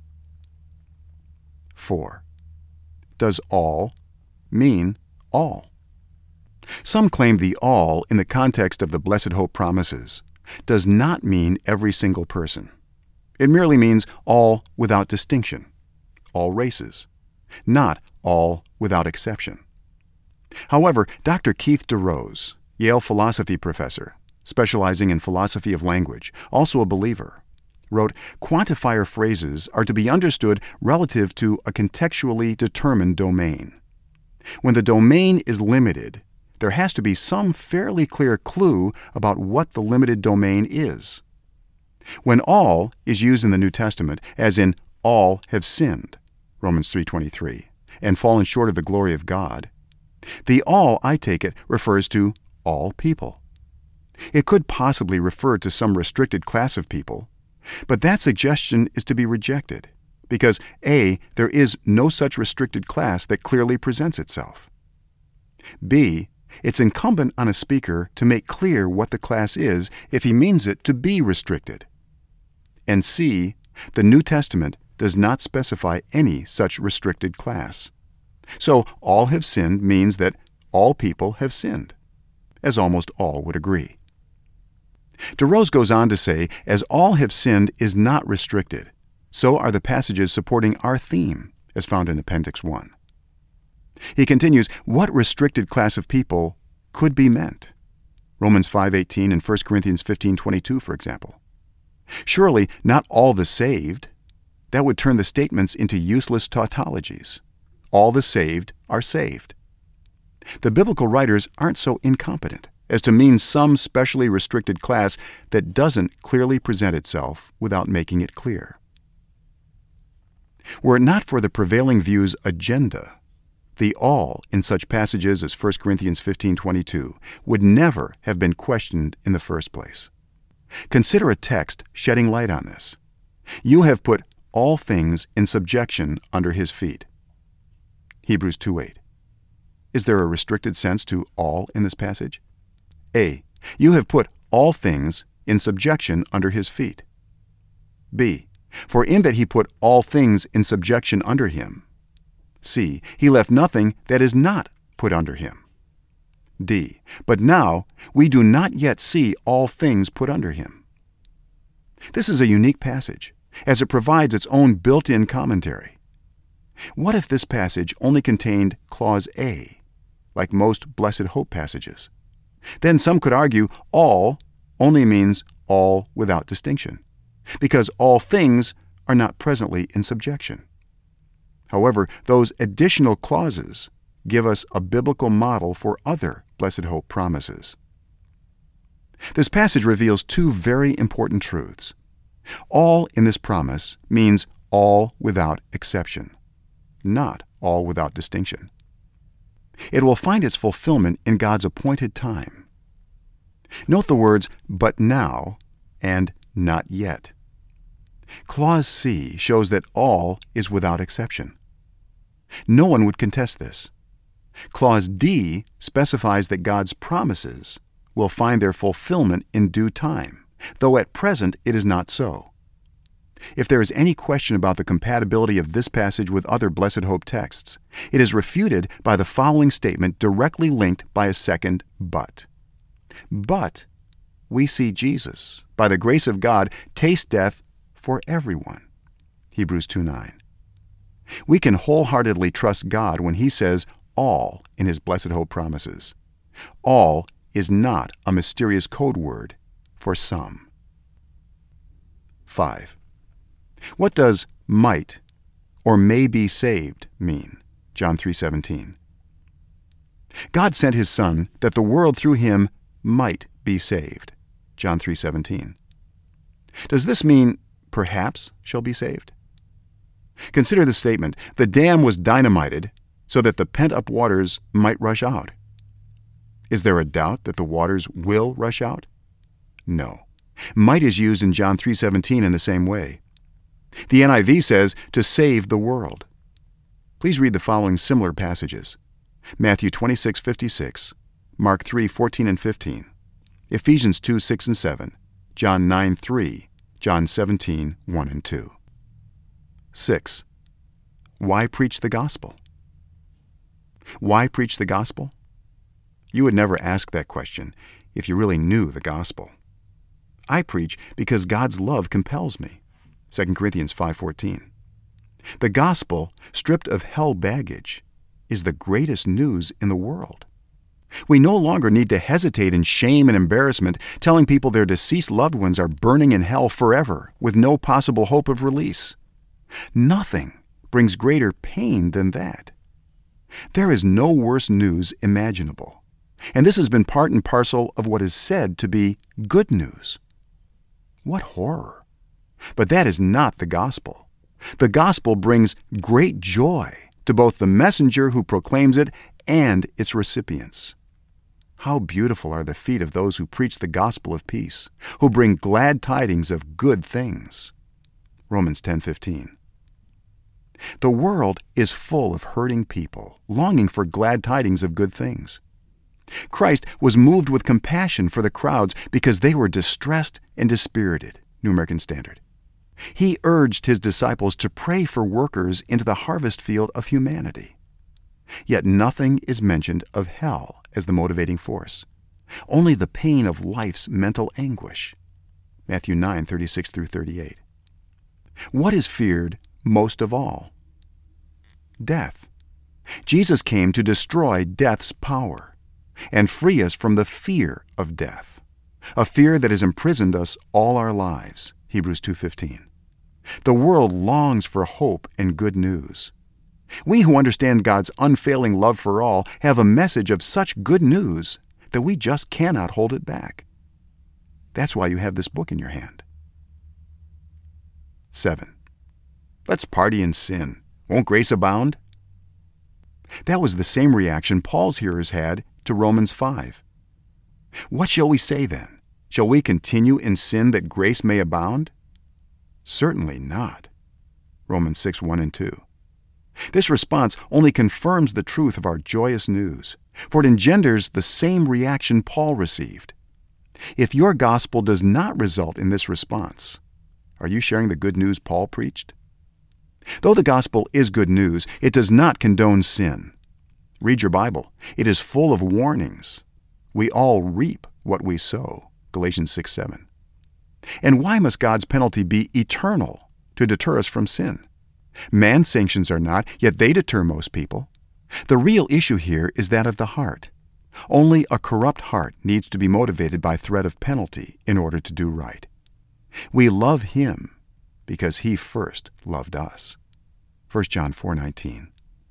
4. Does all mean all? Some claim the all in the context of the Blessed Hope promises does not mean every single person. It merely means all without distinction, all races, not all without exception. However, Dr. Keith DeRose, Yale philosophy professor, specializing in philosophy of language, also a believer, wrote, "Quantifier phrases are to be understood relative to a contextually determined domain. When the domain is limited, there has to be some fairly clear clue about what the limited domain is. When all is used in the New Testament, as in all have sinned, Romans 3:23, and fallen short of the glory of God, the all, I take it, refers to all people. It could possibly refer to some restricted class of people, but that suggestion is to be rejected, because A, there is no such restricted class that clearly presents itself. B, it's incumbent on a speaker to make clear what the class is if he means it to be restricted. And C, the New Testament does not specify any such restricted class. So all have sinned means that all people have sinned, as almost all would agree. DeRose goes on to say, as all have sinned is not restricted, so are the passages supporting our theme, as found in Appendix 1. He continues, what restricted class of people could be meant? Romans 5:18 and 1 Corinthians 15:22, for example. Surely not all the saved. That would turn the statements into useless tautologies. All the saved are saved. The biblical writers aren't so incompetent as to mean some specially restricted class that doesn't clearly present itself without making it clear. Were it not for the prevailing view's agenda, the all in such passages as 1 Corinthians 15:22 would never have been questioned in the first place. Consider a text shedding light on this. You have put all things in subjection under his feet. Hebrews 2:8. Is there a restricted sense to all in this passage? A. You have put all things in subjection under his feet. B. For in that he put all things in subjection under him. C. He left nothing that is not put under him. D. But now we do not yet see all things put under him. This is a unique passage, as it provides its own built-in commentary. What if this passage only contained clause A, like most Blessed Hope passages? Then some could argue all only means all without distinction, because all things are not presently in subjection. However, those additional clauses give us a biblical model for other Blessed Hope promises. This passage reveals two very important truths. All in this promise means all without exception, not all without distinction. It will find its fulfillment in God's appointed time. Note the words, "but now" and "not yet." Clause C shows that all is without exception. No one would contest this. Clause D specifies that God's promises will find their fulfillment in due time, though at present it is not so. If there is any question about the compatibility of this passage with other Blessed Hope texts, it is refuted by the following statement directly linked by a second "but." But we see Jesus, by the grace of God, taste death for everyone. Hebrews 2:9. We can wholeheartedly trust God when He says all in His Blessed Hope promises. All is not a mysterious code word for some. 5. What does might or may be saved mean? John 3:17. God sent His Son that the world through Him might be saved. John 3:17. Does this mean perhaps shall be saved? Consider the statement, "The dam was dynamited so that the pent-up waters might rush out." Is there a doubt that the waters will rush out? No. Might is used in John 3:17 in the same way. The NIV says, "to save the world." Please read the following similar passages: Matthew 26:56, Mark 3:14 and 15, Ephesians 2:6 and 7, John 9:3, John 17:1 and 2. 6. Why preach the gospel? Why preach the gospel? You would never ask that question if you really knew the gospel. I preach because God's love compels me. 2 Corinthians 5:14. The gospel, stripped of hell baggage, is the greatest news in the world. We no longer need to hesitate in shame and embarrassment, telling people their deceased loved ones are burning in hell forever with no possible hope of release. Nothing brings greater pain than that. There is no worse news imaginable, and this has been part and parcel of what is said to be good news. What horror! But that is not the gospel. The gospel brings great joy to both the messenger who proclaims it and its recipients. How beautiful are the feet of those who preach the gospel of peace, who bring glad tidings of good things. Romans 10:15. The world is full of hurting people, longing for glad tidings of good things. Christ was moved with compassion for the crowds because they were distressed and dispirited. New American Standard. He urged His disciples to pray for workers into the harvest field of humanity. Yet nothing is mentioned of hell as the motivating force, only the pain of life's mental anguish. Matthew 9:36 through 38. What is feared most of all? Death. Jesus came to destroy death's power and free us from the fear of death, a fear that has imprisoned us all our lives. Hebrews 2:15. The world longs for hope and good news. We who understand God's unfailing love for all have a message of such good news that we just cannot hold it back. That's why you have this book in your hand. 7. Let's party and sin. Won't grace abound? That was the same reaction Paul's hearers had to Romans 5. What shall we say then? Shall we continue in sin that grace may abound? Certainly not. Romans 6:1 and 2. This response only confirms the truth of our joyous news, for it engenders the same reaction Paul received. If your gospel does not result in this response, are you sharing the good news Paul preached? Though the gospel is good news, it does not condone sin. Read your Bible. It is full of warnings. We all reap what we sow. Galatians 6:7. And why must God's penalty be eternal to deter us from sin? Man's sanctions are not, yet they deter most people. The real issue here is that of the heart. Only a corrupt heart needs to be motivated by threat of penalty in order to do right. We love Him because He first loved us. 1 John 4:19.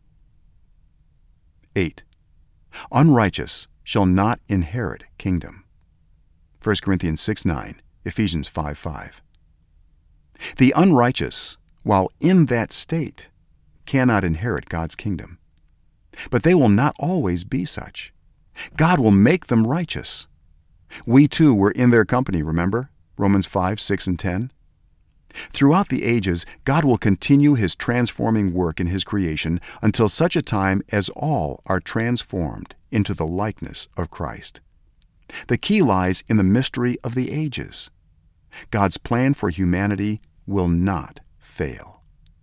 8. Unrighteous shall not inherit kingdom. 1 Corinthians 6:9, Ephesians 5:5. The unrighteous while in that state, cannot inherit God's kingdom. But they will not always be such. God will make them righteous. We too were in their company, remember? Romans 5, 6, and 10. Throughout the ages, God will continue His transforming work in His creation until such a time as all are transformed into the likeness of Christ. The key lies in the mystery of the ages. God's plan for humanity will not fail.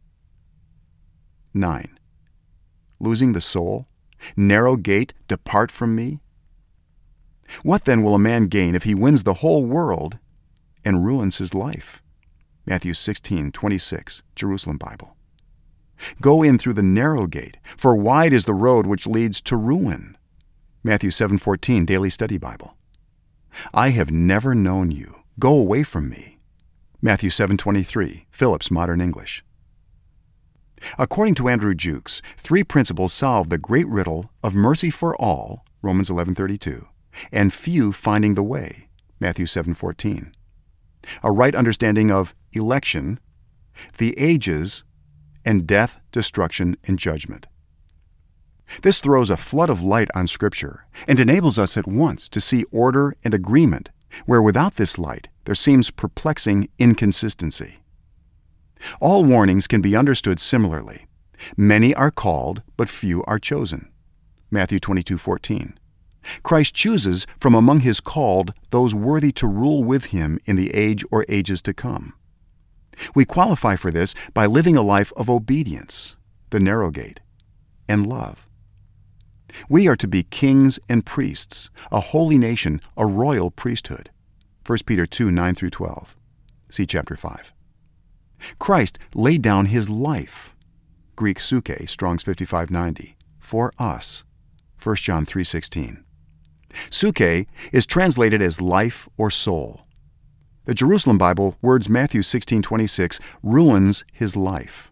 9. Losing the soul? Narrow gate, depart from me? What then will a man gain if he wins the whole world and ruins his life? Matthew 16:26, Jerusalem Bible. Go in through the narrow gate, for wide is the road which leads to ruin. Matthew 7:14, Daily Study Bible. I have never known you. Go away from me. Matthew 7:23, Phillips Modern English. According to Andrew Jukes, 3 principles solve the great riddle of mercy for all, Romans 11:32, and few finding the way, Matthew 7:14. A right understanding of election, the ages, and death, destruction, and judgment. This throws a flood of light on Scripture and enables us at once to see order and agreement where without this light there seems perplexing inconsistency. All warnings can be understood similarly. Many are called, but few are chosen. Matthew 22:14. Christ chooses from among His called those worthy to rule with Him in the age or ages to come. We qualify for this by living a life of obedience, the narrow gate, and love. We are to be kings and priests, a holy nation, a royal priesthood. 1 Peter 2:9-12. See chapter 5. Christ laid down His life, Greek suke, Strong's 5590, for us. 1 John 3:16. Suke is translated as life or soul. The Jerusalem Bible words Matthew 16:26 ruins His life.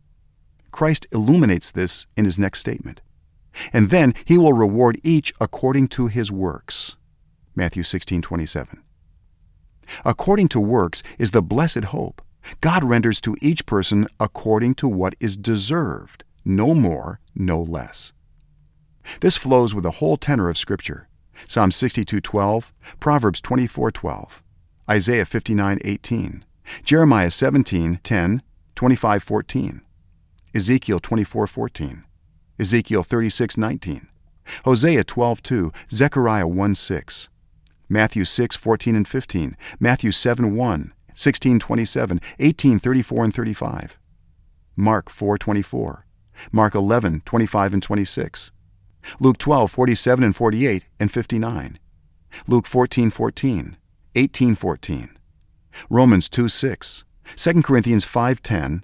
Christ illuminates this in His next statement. And then He will reward each according to his works. Matthew 16:27. According to works is the blessed hope. God renders to each person according to what is deserved, no more, no less. This flows with the whole tenor of Scripture. Psalm 62:12, Proverbs 24:12, Isaiah 59:18, Jeremiah 17:10, 25:14, Ezekiel 24:14, Ezekiel 36:19, Hosea 12:2, Zechariah 1:6, Matthew 6:14 and 15, Matthew 7:1, 16:27, 18:34 and 35, Mark 4:24, Mark 11:25 and 26, Luke 12:47 and 48 and 59, Luke 14:14, 18:14, Romans 2:6, 2 Corinthians 5:10,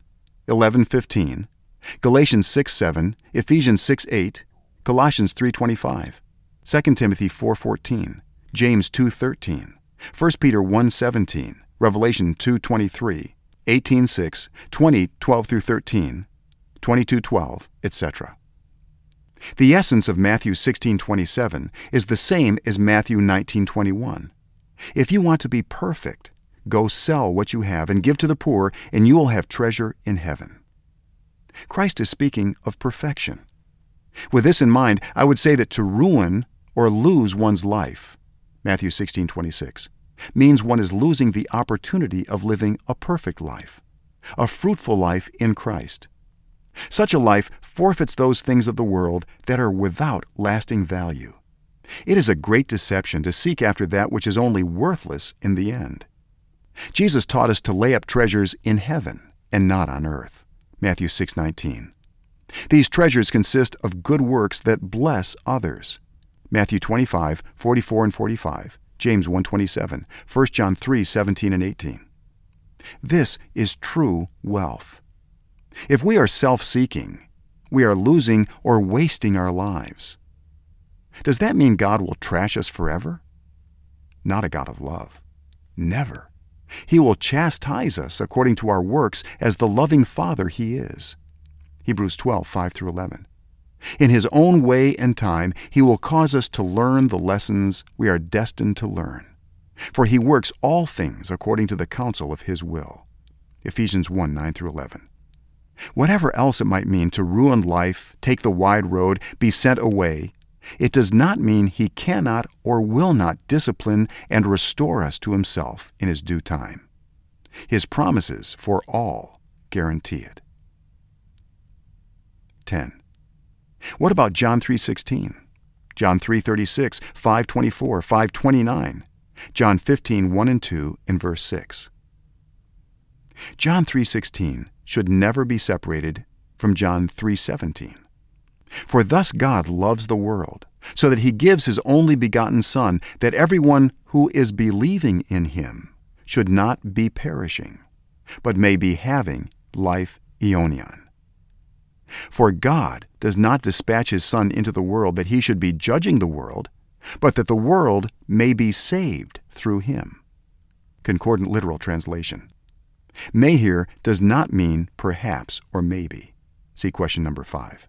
11:15, Galatians 6:7, Ephesians 6:8, Colossians 3:25, 2 Timothy 4:14, James 2:13, 1 Peter 1:17, Revelation 2:23, 18:6, 20:12-13, 22:12, etc. The essence of Matthew 16:27 is the same as Matthew 19:21. If you want to be perfect, go sell what you have and give to the poor, and you will have treasure in heaven. Christ is speaking of perfection. With this in mind, I would say that to ruin or lose one's life, Matthew 16:26, means one is losing the opportunity of living a perfect life, a fruitful life in Christ. Such a life forfeits those things of the world that are without lasting value. It is a great deception to seek after that which is only worthless in the end. Jesus taught us to lay up treasures in heaven and not on earth. Matthew 6:19. These treasures consist of good works that bless others. Matthew 25:44 and 45, James 1:27, 1 John 3:17 and 18. This is true wealth. If we are self-seeking, we are losing or wasting our lives. Does that mean God will trash us forever? Not a God of love. Never. He will chastise us according to our works as the loving Father He is. Hebrews 12:5-11. In His own way and time, He will cause us to learn the lessons we are destined to learn. For He works all things according to the counsel of His will. Ephesians 1:9-11. Whatever else it might mean to ruin life, take the wide road, be sent away, it does not mean he cannot or will not discipline and restore us to himself in his due time. His promises for all guarantee it. 10. What about John 3:16? John 3:36, 5:24, 5:29, John 15:1 and 2, and verse 6. John 3:16 should never be separated from John 3:17. For thus God loves the world, so that he gives his only begotten Son, that everyone who is believing in him should not be perishing, but may be having life aionion. For God does not dispatch his Son into the world that he should be judging the world, but that the world may be saved through him. Concordant literal translation. May here does not mean perhaps or maybe. See question number 5.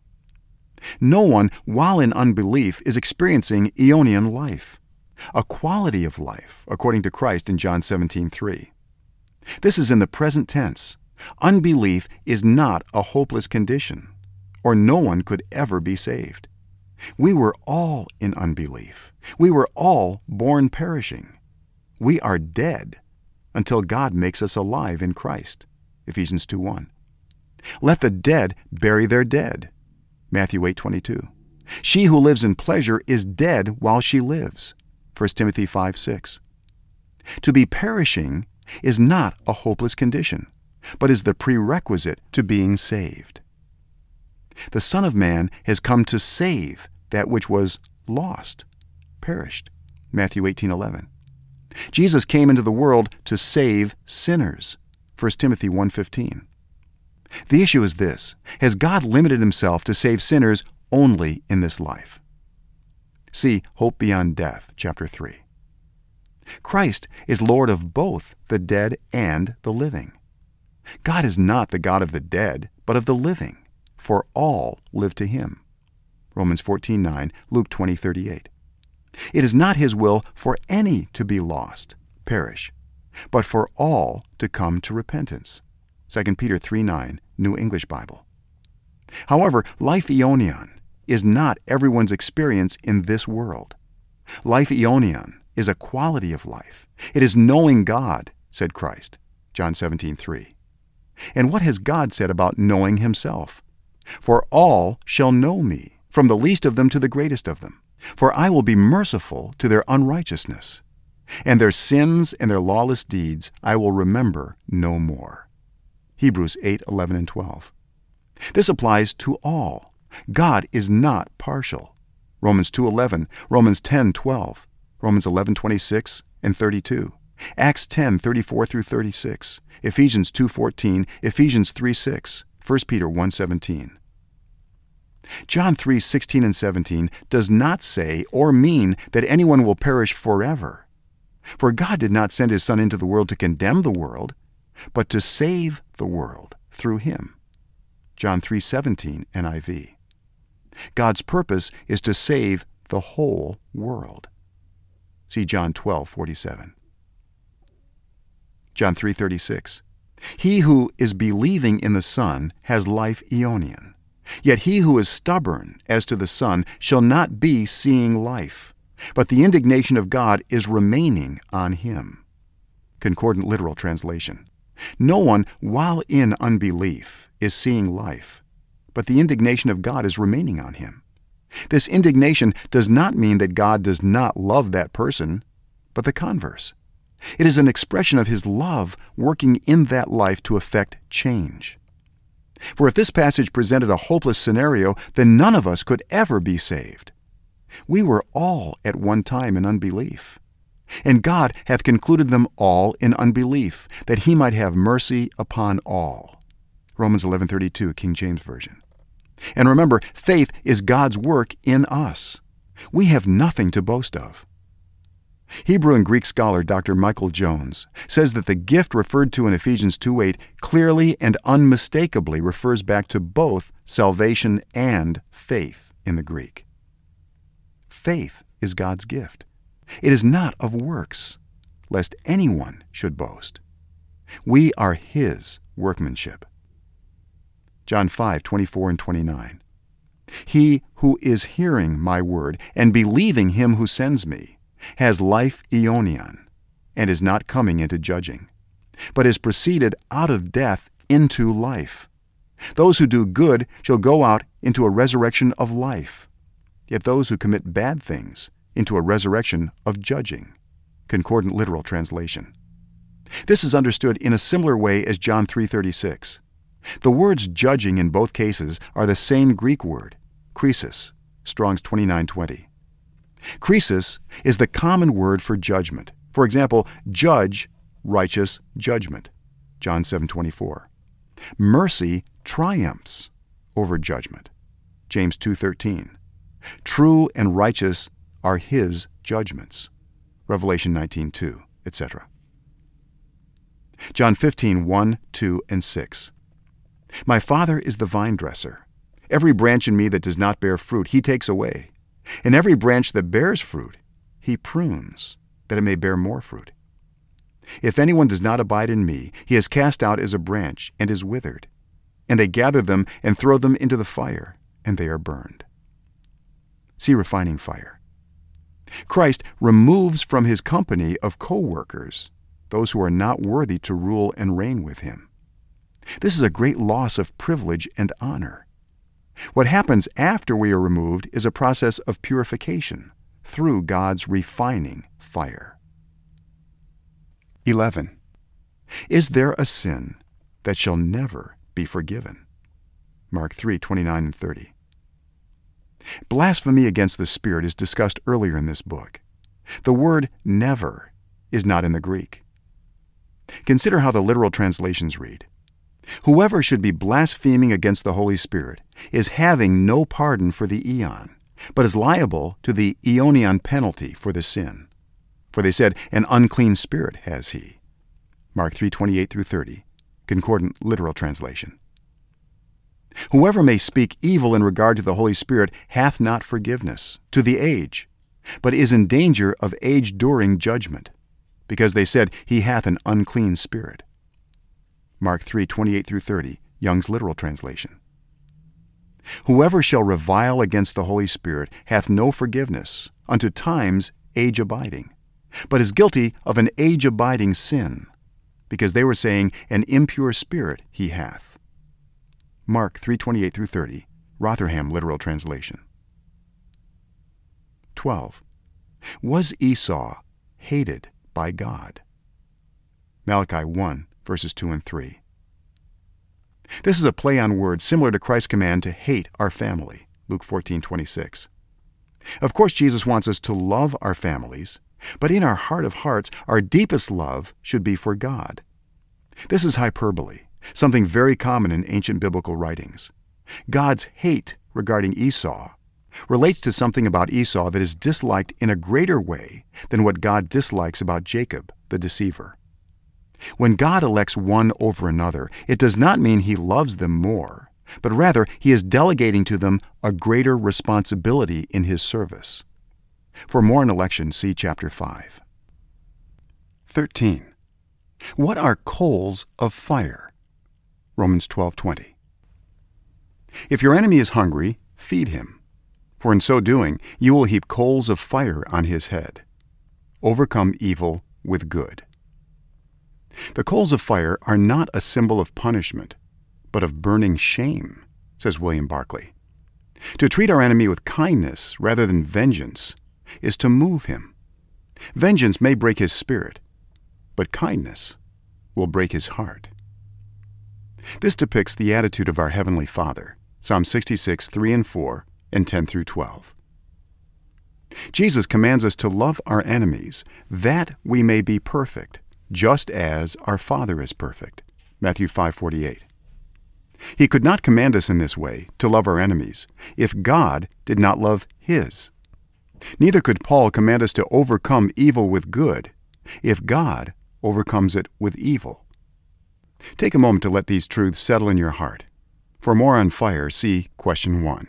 No one, while in unbelief, is experiencing aionian life, a quality of life, according to Christ in John 17:3. This is in the present tense. Unbelief is not a hopeless condition, or no one could ever be saved. We were all in unbelief. We were all born perishing. We are dead until God makes us alive in Christ. Ephesians 2:1. Let the dead bury their dead. Matthew 8:22. She who lives in pleasure is dead while she lives. 1 Timothy 5:6. To be perishing is not a hopeless condition, but is the prerequisite to being saved. The Son of Man has come to save that which was lost, perished. Matthew 18:11. Jesus came into the world to save sinners. 1 Timothy 1:15. The issue is this: has God limited himself to save sinners only in this life? See Hope Beyond Death, chapter 3. Christ is Lord of both the dead and the living. God is not the God of the dead, but of the living, for all live to him. Romans 14:9, Luke 20:38. It is not his will for any to be lost, perish, but for all to come to repentance. 2 Peter 3:9, New English Bible. However, life aionion is not everyone's experience in this world. Life aionion is a quality of life. It is knowing God, said Christ, John 17:3. And what has God said about knowing himself? For all shall know me, from the least of them to the greatest of them. For I will be merciful to their unrighteousness, and their sins and their lawless deeds I will remember no more. Hebrews 8:11 and 12. This applies to all. God is not partial. Romans 2:11, Romans 10:12, Romans 11:26 and 32, Acts 10:34 through 36, Ephesians 2:14, Ephesians 3:6, 1 Peter 1:17. John 3:16 and 17 does not say or mean that anyone will perish forever. For God did not send his Son into the world to condemn the world, but to save the world through him. John 3:17 NIV. God's purpose is to save the whole world. See John 12:47. John 3:36. He who is believing in the Son has life aionian. Yet he who is stubborn as to the Son shall not be seeing life, but the indignation of God is remaining on him. Concordant literal translation. No one, while in unbelief, is seeing life, but the indignation of God is remaining on him. This indignation does not mean that God does not love that person, but the converse. It is an expression of his love working in that life to effect change. For if this passage presented a hopeless scenario, then none of us could ever be saved. We were all at one time in unbelief. And God hath concluded them all in unbelief, that he might have mercy upon all. Romans 11:32, King James Version. And remember, faith is God's work in us. We have nothing to boast of. Hebrew and Greek scholar Dr. Michael Jones says that the gift referred to in Ephesians 2:8 clearly and unmistakably refers back to both salvation and faith in the Greek. Faith is God's gift. It is not of works, lest anyone should boast. We are his workmanship. John 5:24 and 29. He who is hearing my word and believing him who sends me has life aionion, and is not coming into judging, but is proceeded out of death into life. Those who do good shall go out into a resurrection of life, yet those who commit bad things into a resurrection of judging. Concordant literal translation. This is understood in a similar way as John 3:36. The words judging in both cases are the same Greek word, krisis, Strong's 2920. Krisis is the common word for judgment. For example, judge, righteous judgment, John 7:24. Mercy triumphs over judgment, James 2:13. True and righteous are his judgments, Revelation 19:2, etc. John 15:1, 2, and 6. My Father is the vine dresser. Every branch in me that does not bear fruit, he takes away. And every branch that bears fruit, he prunes, that it may bear more fruit. If anyone does not abide in me, he is cast out as a branch and is withered. And they gather them and throw them into the fire, and they are burned. See refining fire. Christ removes from his company of co-workers those who are not worthy to rule and reign with him. This is a great loss of privilege and honor. What happens after we are removed is a process of purification through God's refining fire. 11. Is there a sin that shall never be forgiven? Mark 3:29 and 30. Blasphemy against the Spirit is discussed earlier in this book. The word never is not in the Greek. Consider how the literal translations read. Whoever should be blaspheming against the Holy Spirit is having no pardon for the eon, but is liable to the aionion penalty for the sin. For they said, an unclean spirit has he. Mark 3:28 through 30, Concordant literal translation. Whoever may speak evil in regard to the Holy Spirit hath not forgiveness to the age, but is in danger of age-during judgment, because they said he hath an unclean spirit. Mark 3:28 through 30, Young's literal translation. Whoever shall revile against the Holy Spirit hath no forgiveness unto times age-abiding, but is guilty of an age-abiding sin, because they were saying an impure spirit he hath. Mark 3:28 through 30, Rotherham literal translation. 12. Was Esau hated by God? Malachi 1, verses 2 and 3. This is a play on words similar to Christ's command to hate our family, Luke 14:26. Of course, Jesus wants us to love our families, but in our heart of hearts, our deepest love should be for God. This is hyperbole, something very common in ancient biblical writings. God's hate regarding Esau relates to something about Esau that is disliked in a greater way than what God dislikes about Jacob, the deceiver. When God elects one over another, it does not mean he loves them more, but rather he is delegating to them a greater responsibility in his service. For more on election, see chapter 5. 13. What are coals of fire? Romans 12:20. If your enemy is hungry, feed him, for in so doing you will heap coals of fire on his head. Overcome evil with good. The coals of fire are not a symbol of punishment, but of burning shame, says William Barclay. To treat our enemy with kindness rather than vengeance is to move him. Vengeance may break his spirit, but kindness will break his heart. This depicts the attitude of our Heavenly Father, Psalm 66, 3 and 4, and 10 through 12. Jesus commands us to love our enemies, that we may be perfect, just as our Father is perfect, Matthew 5:48. He could not command us in this way, to love our enemies, if God did not love his. Neither could Paul command us to overcome evil with good, if God overcomes it with evil. Take a moment to let these truths settle in your heart. For more on fire, see question 1.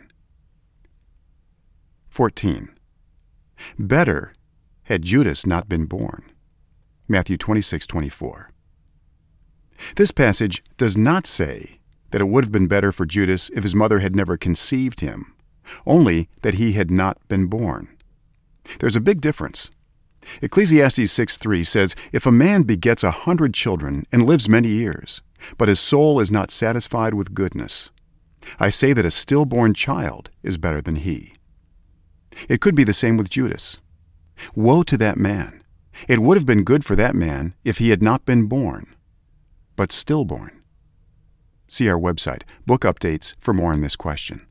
14. Better had Judas not been born. Matthew 26:24. This passage does not say that it would have been better for Judas if his mother had never conceived him, only that he had not been born. There's a big difference. Ecclesiastes 6:3 says, "If a man begets 100 children and lives many years, but his soul is not satisfied with goodness, I say that a stillborn child is better than he." It could be the same with Judas. Woe to that man! It would have been good for that man if he had not been born, but stillborn. See our website, Book Updates, for more on this question.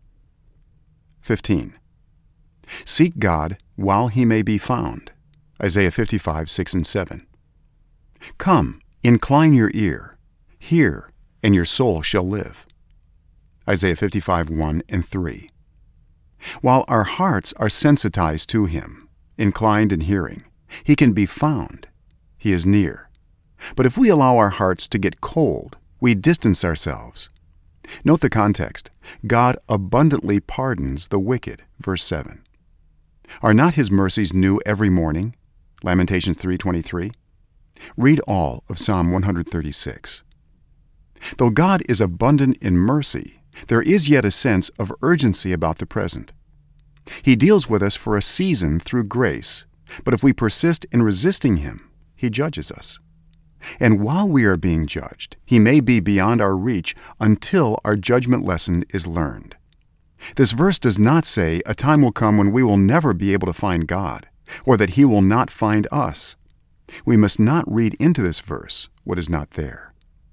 15. Seek God while he may be found. Isaiah 55:6-7. Come, incline your ear, hear, and your soul shall live. Isaiah 55:1-3. While our hearts are sensitized to him, inclined in hearing, he can be found. He is near. But if we allow our hearts to get cold, we distance ourselves. Note the context. God abundantly pardons the wicked, verse 7. Are not his mercies new every morning? Lamentations 3:23. Read all of Psalm 136. Though God is abundant in mercy, there is yet a sense of urgency about the present. He deals with us for a season through grace, but if we persist in resisting him, he judges us. And while we are being judged, he may be beyond our reach until our judgment lesson is learned. This verse does not say a time will come when we will never be able to find God, or that he will not find us. We must not read into this verse what is not there.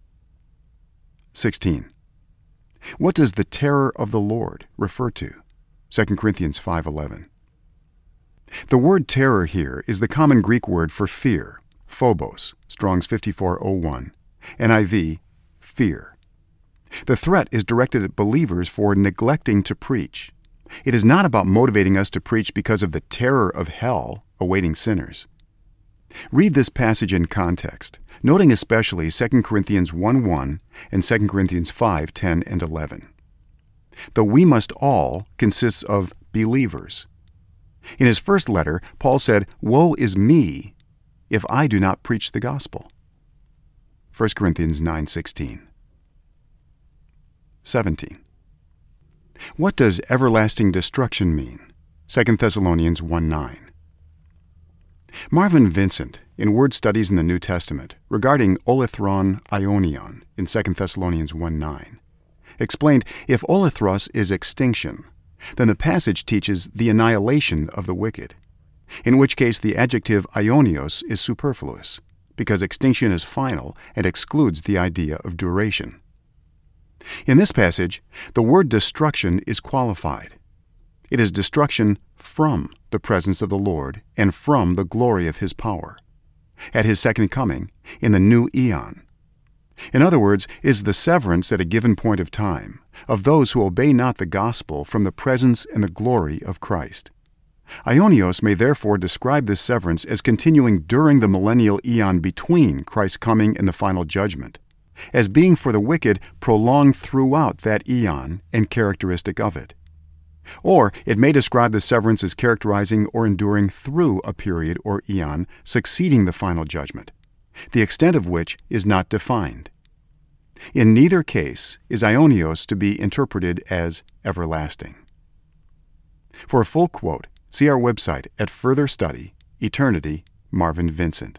16. What does the terror of the Lord refer to? 2 Corinthians 5:11. The word terror here is the common Greek word for fear, phobos, Strong's 54:01, NIV, fear. The threat is directed at believers for neglecting to preach. It is not about motivating us to preach because of the terror of hell awaiting sinners. Read this passage in context, noting especially 2 Corinthians 1:1 and 2 Corinthians 5:10-11. The "we must all" consists of believers. In his first letter, Paul said, "Woe is me if I do not preach the gospel." 1 Corinthians 9:16. 17. What does everlasting destruction mean? 2 Thessalonians 1:9. Marvin Vincent, in Word Studies in the New Testament, regarding olethron aionion in 2 Thessalonians 1:9, explained if olethros is extinction, then the passage teaches the annihilation of the wicked, in which case the adjective aionios is superfluous, because extinction is final and excludes the idea of duration. In this passage, the word destruction is qualified. It is destruction from the presence of the Lord and from the glory of his power, at his second coming, in the new eon. In other words, it is the severance at a given point of time of those who obey not the gospel from the presence and the glory of Christ. Aionios may therefore describe this severance as continuing during the millennial eon between Christ's coming and the final judgment, as being for the wicked prolonged throughout that eon and characteristic of it. Or it may describe the severance as characterizing or enduring through a period or eon succeeding the final judgment, the extent of which is not defined. In neither case is aionios to be interpreted as everlasting. For a full quote, see our website at Further Study, Eternity, Marvin Vincent.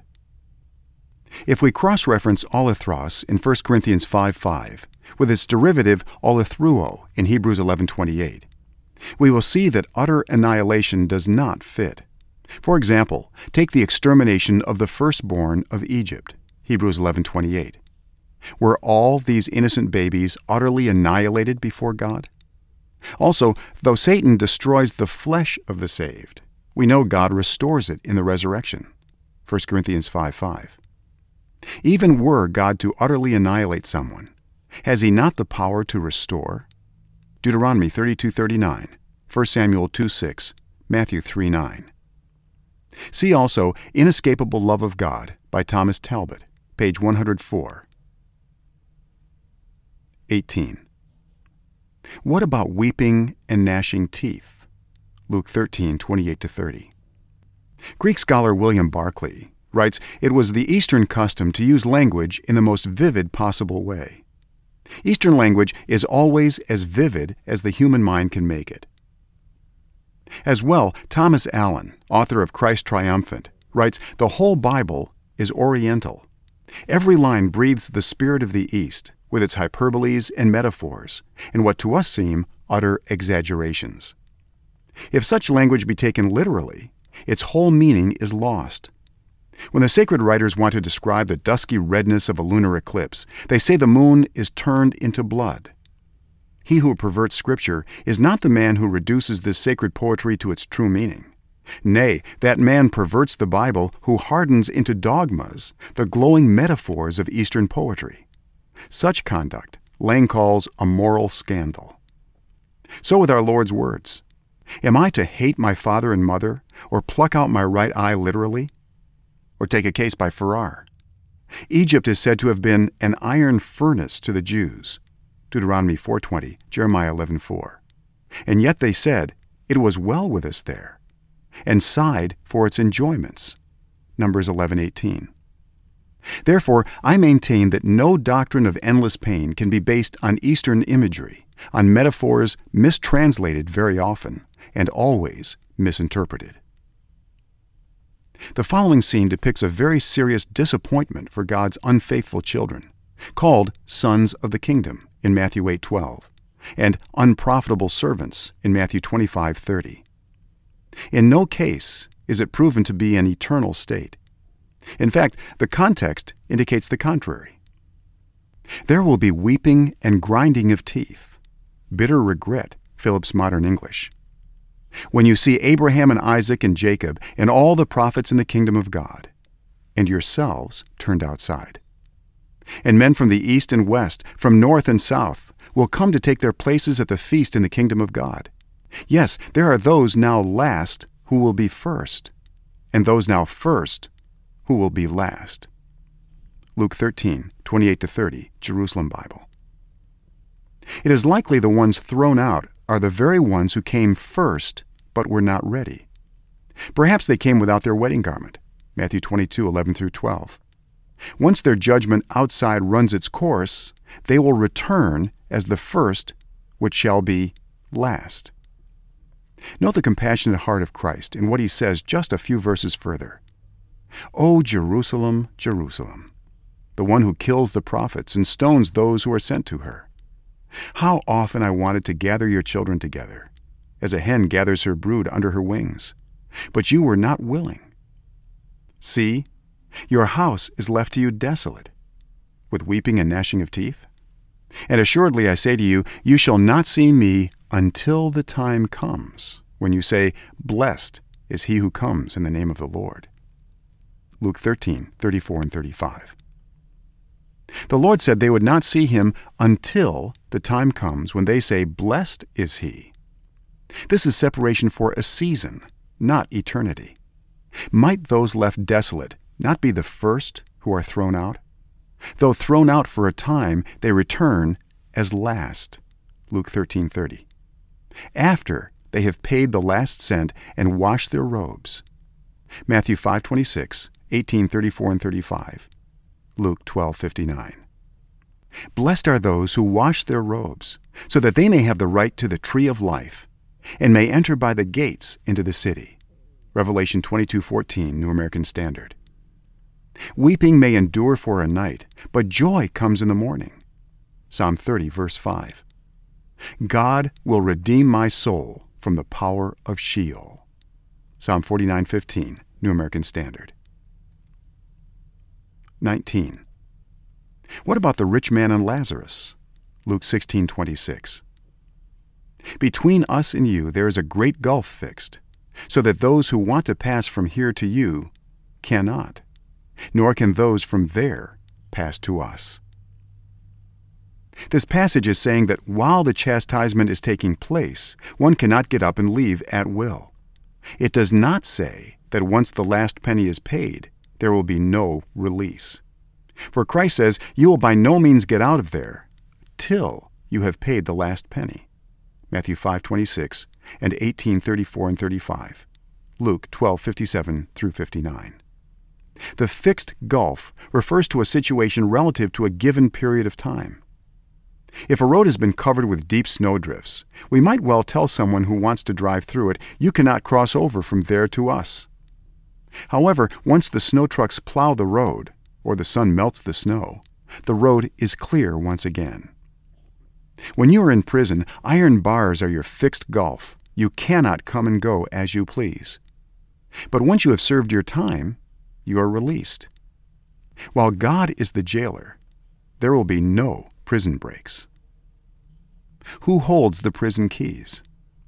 If we cross-reference olethros in 1 Corinthians 5:5 with its derivative olethruo in Hebrews 11:28, we will see that utter annihilation does not fit. For example, take the extermination of the firstborn of Egypt, Hebrews 11:28. Were all these innocent babies utterly annihilated before God? Also, though Satan destroys the flesh of the saved, we know God restores it in the resurrection, 1 Corinthians 5:5. Even were God to utterly annihilate someone, has he not the power to restore? Deuteronomy 32:39, 1 Samuel 2:6, Matthew 3:9. See also Inescapable Love of God by Thomas Talbot, page 104. 18. What about weeping and gnashing teeth? Luke 13:28-30. Greek scholar William Barclay writes, "It was the Eastern custom to use language in the most vivid possible way. Eastern language is always as vivid as the human mind can make it. As well, Thomas Allen, author of Christ Triumphant, writes, "The whole Bible is Oriental. Every line breathes the spirit of the East, with its hyperboles and metaphors, and what to us seem utter exaggerations. If such language be taken literally, its whole meaning is lost. When the sacred writers want to describe the dusky redness of a lunar eclipse, they say the moon is turned into blood. He who perverts Scripture is not the man who reduces this sacred poetry to its true meaning. Nay, that man perverts the Bible who hardens into dogmas the glowing metaphors of Eastern poetry. Such conduct Lang calls a moral scandal." So with our Lord's words. Am I to hate my father and mother, or pluck out my right eye literally? Or take a case by Farrar. Egypt is said to have been an iron furnace to the Jews. Deuteronomy 4:20, Jeremiah 11:4. And yet they said, "It was well with us there," and sighed for its enjoyments. Numbers 11:18. Therefore, I maintain that no doctrine of endless pain can be based on Eastern imagery, on metaphors mistranslated very often, and always misinterpreted. The following scene depicts a very serious disappointment for God's unfaithful children, called sons of the kingdom in Matthew 8:12, and unprofitable servants in Matthew 25:30. In no case is it proven to be an eternal state. In fact, the context indicates the contrary. There will be weeping and grinding of teeth, bitter regret, Phillips Modern English, when you see Abraham and Isaac and Jacob and all the prophets in the kingdom of God, and yourselves turned outside. And men from the east and west, from north and south, will come to take their places at the feast in the kingdom of God. Yes, there are those now last who will be first, and those now first who will be last. Luke 13:28-30, Jerusalem Bible. It is likely the ones thrown out are the very ones who came first but were not ready. Perhaps they came without their wedding garment, Matthew 22:11-12. Once their judgment outside runs its course, they will return as the first which shall be last. Note the compassionate heart of Christ in what he says just a few verses further. "O Jerusalem, Jerusalem, the one who kills the prophets and stones those who are sent to her. How often I wanted to gather your children together, as a hen gathers her brood under her wings, but you were not willing. See, your house is left to you desolate, with weeping and gnashing of teeth. And assuredly I say to you, you shall not see me until the time comes, when you say, Blessed is he who comes in the name of the Lord." Luke 13:34-35. The Lord said they would not see him until the time comes when they say, Blessed is he. This is separation for a season, not eternity. Might those left desolate not be the first who are thrown out? Though thrown out for a time, they return as last. Luke 13:30. After they have paid the last cent and washed their robes. Matthew 5:26, 18:34-35. Luke 12:59. Blessed are those who wash their robes, so that they may have the right to the tree of life, and may enter by the gates into the city. Revelation 22:14, New American Standard. Weeping may endure for a night, but joy comes in the morning. Psalm 30, verse 5. God will redeem my soul from the power of Sheol. Psalm 49:15, New American Standard. 19. What about the rich man and Lazarus? Luke 16:26. Between us and you there is a great gulf fixed, so that those who want to pass from here to you cannot, nor can those from there pass to us. This passage is saying that while the chastisement is taking place, one cannot get up and leave at will. It does not say that once the last penny is paid, there will be no release. For Christ says, you will by no means get out of there till you have paid the last penny. Matthew 5:26 and 18:34-35. Luke 12:57-59. The fixed gulf refers to a situation relative to a given period of time. If a road has been covered with deep snowdrifts, we might well tell someone who wants to drive through it, "You cannot cross over from there to us." However, once the snow trucks plow the road, or the sun melts the snow, the road is clear once again. When you are in prison, iron bars are your fixed gulf. You cannot come and go as you please. But once you have served your time, you are released. While God is the jailer, there will be no prison breaks. Who holds the prison keys?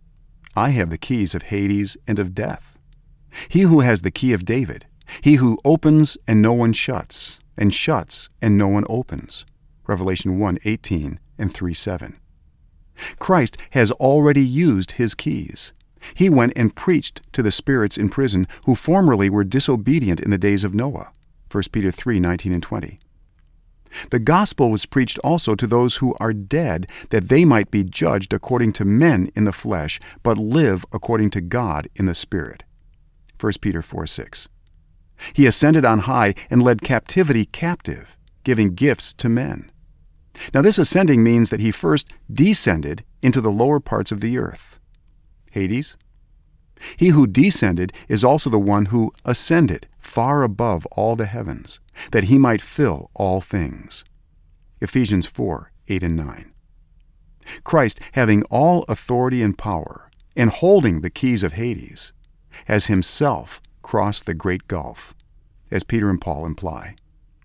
I have the keys of Hades and of death. He who has the key of David, he who opens and no one shuts, and shuts and no one opens. Revelation 1:18 and 3:7. Christ has already used his keys. He went and preached to the spirits in prison who formerly were disobedient in the days of Noah. 1 Peter 3:19 and 20. The gospel was preached also to those who are dead, that they might be judged according to men in the flesh, but live according to God in the Spirit. 1 Peter 4:6. He ascended on high and led captivity captive, giving gifts to men. Now this ascending means that he first descended into the lower parts of the earth. Hades? He who descended is also the one who ascended far above all the heavens, that he might fill all things. Ephesians 4:8 and 9. Christ, having all authority and power, and holding the keys of Hades, has himself crossed the great gulf, as Peter and Paul imply.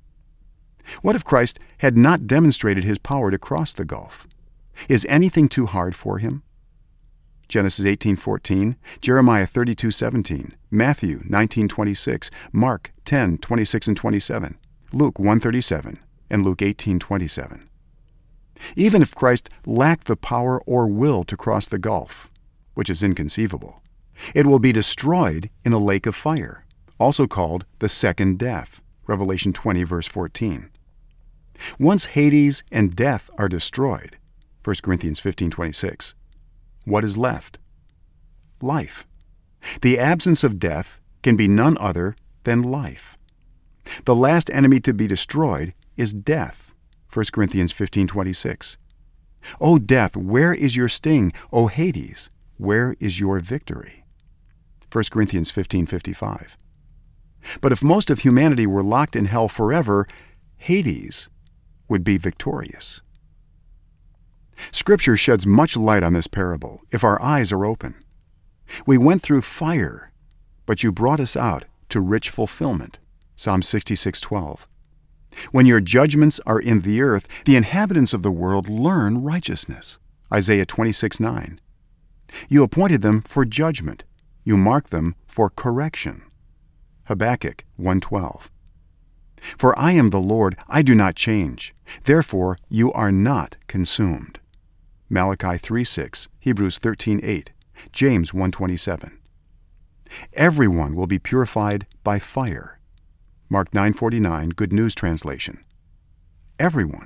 What if Christ had not demonstrated his power to cross the gulf? Is anything too hard for him? Genesis 18:14, Jeremiah 32:17, Matthew 19:26, Mark 10:26 and 27, Luke 1:37, and Luke 18:27. Even if Christ lacked the power or will to cross the gulf, which is inconceivable, it will be destroyed in the lake of fire, also called the second death, Revelation 20, verse 14. Once Hades and death are destroyed, 1 Corinthians 15:26, what is left? Life. The absence of death can be none other than life. The last enemy to be destroyed is death, 1 Corinthians 15:26. O death, where is your sting? O Hades, where is your victory? 1 Corinthians 15:55. But if most of humanity were locked in hell forever, Hades would be victorious. Scripture sheds much light on this parable if our eyes are open. We went through fire, but you brought us out to rich fulfillment. Psalm 66:12. When your judgments are in the earth, the inhabitants of the world learn righteousness. Isaiah 26:9. You appointed them for judgment. You marked them for correction. Habakkuk 1:12. For I am the Lord, I do not change. Therefore you are not consumed. Malachi 3:6, Hebrews 13:8, James 1:27. Everyone will be purified by fire. Mark 9:49, Good News Translation. Everyone.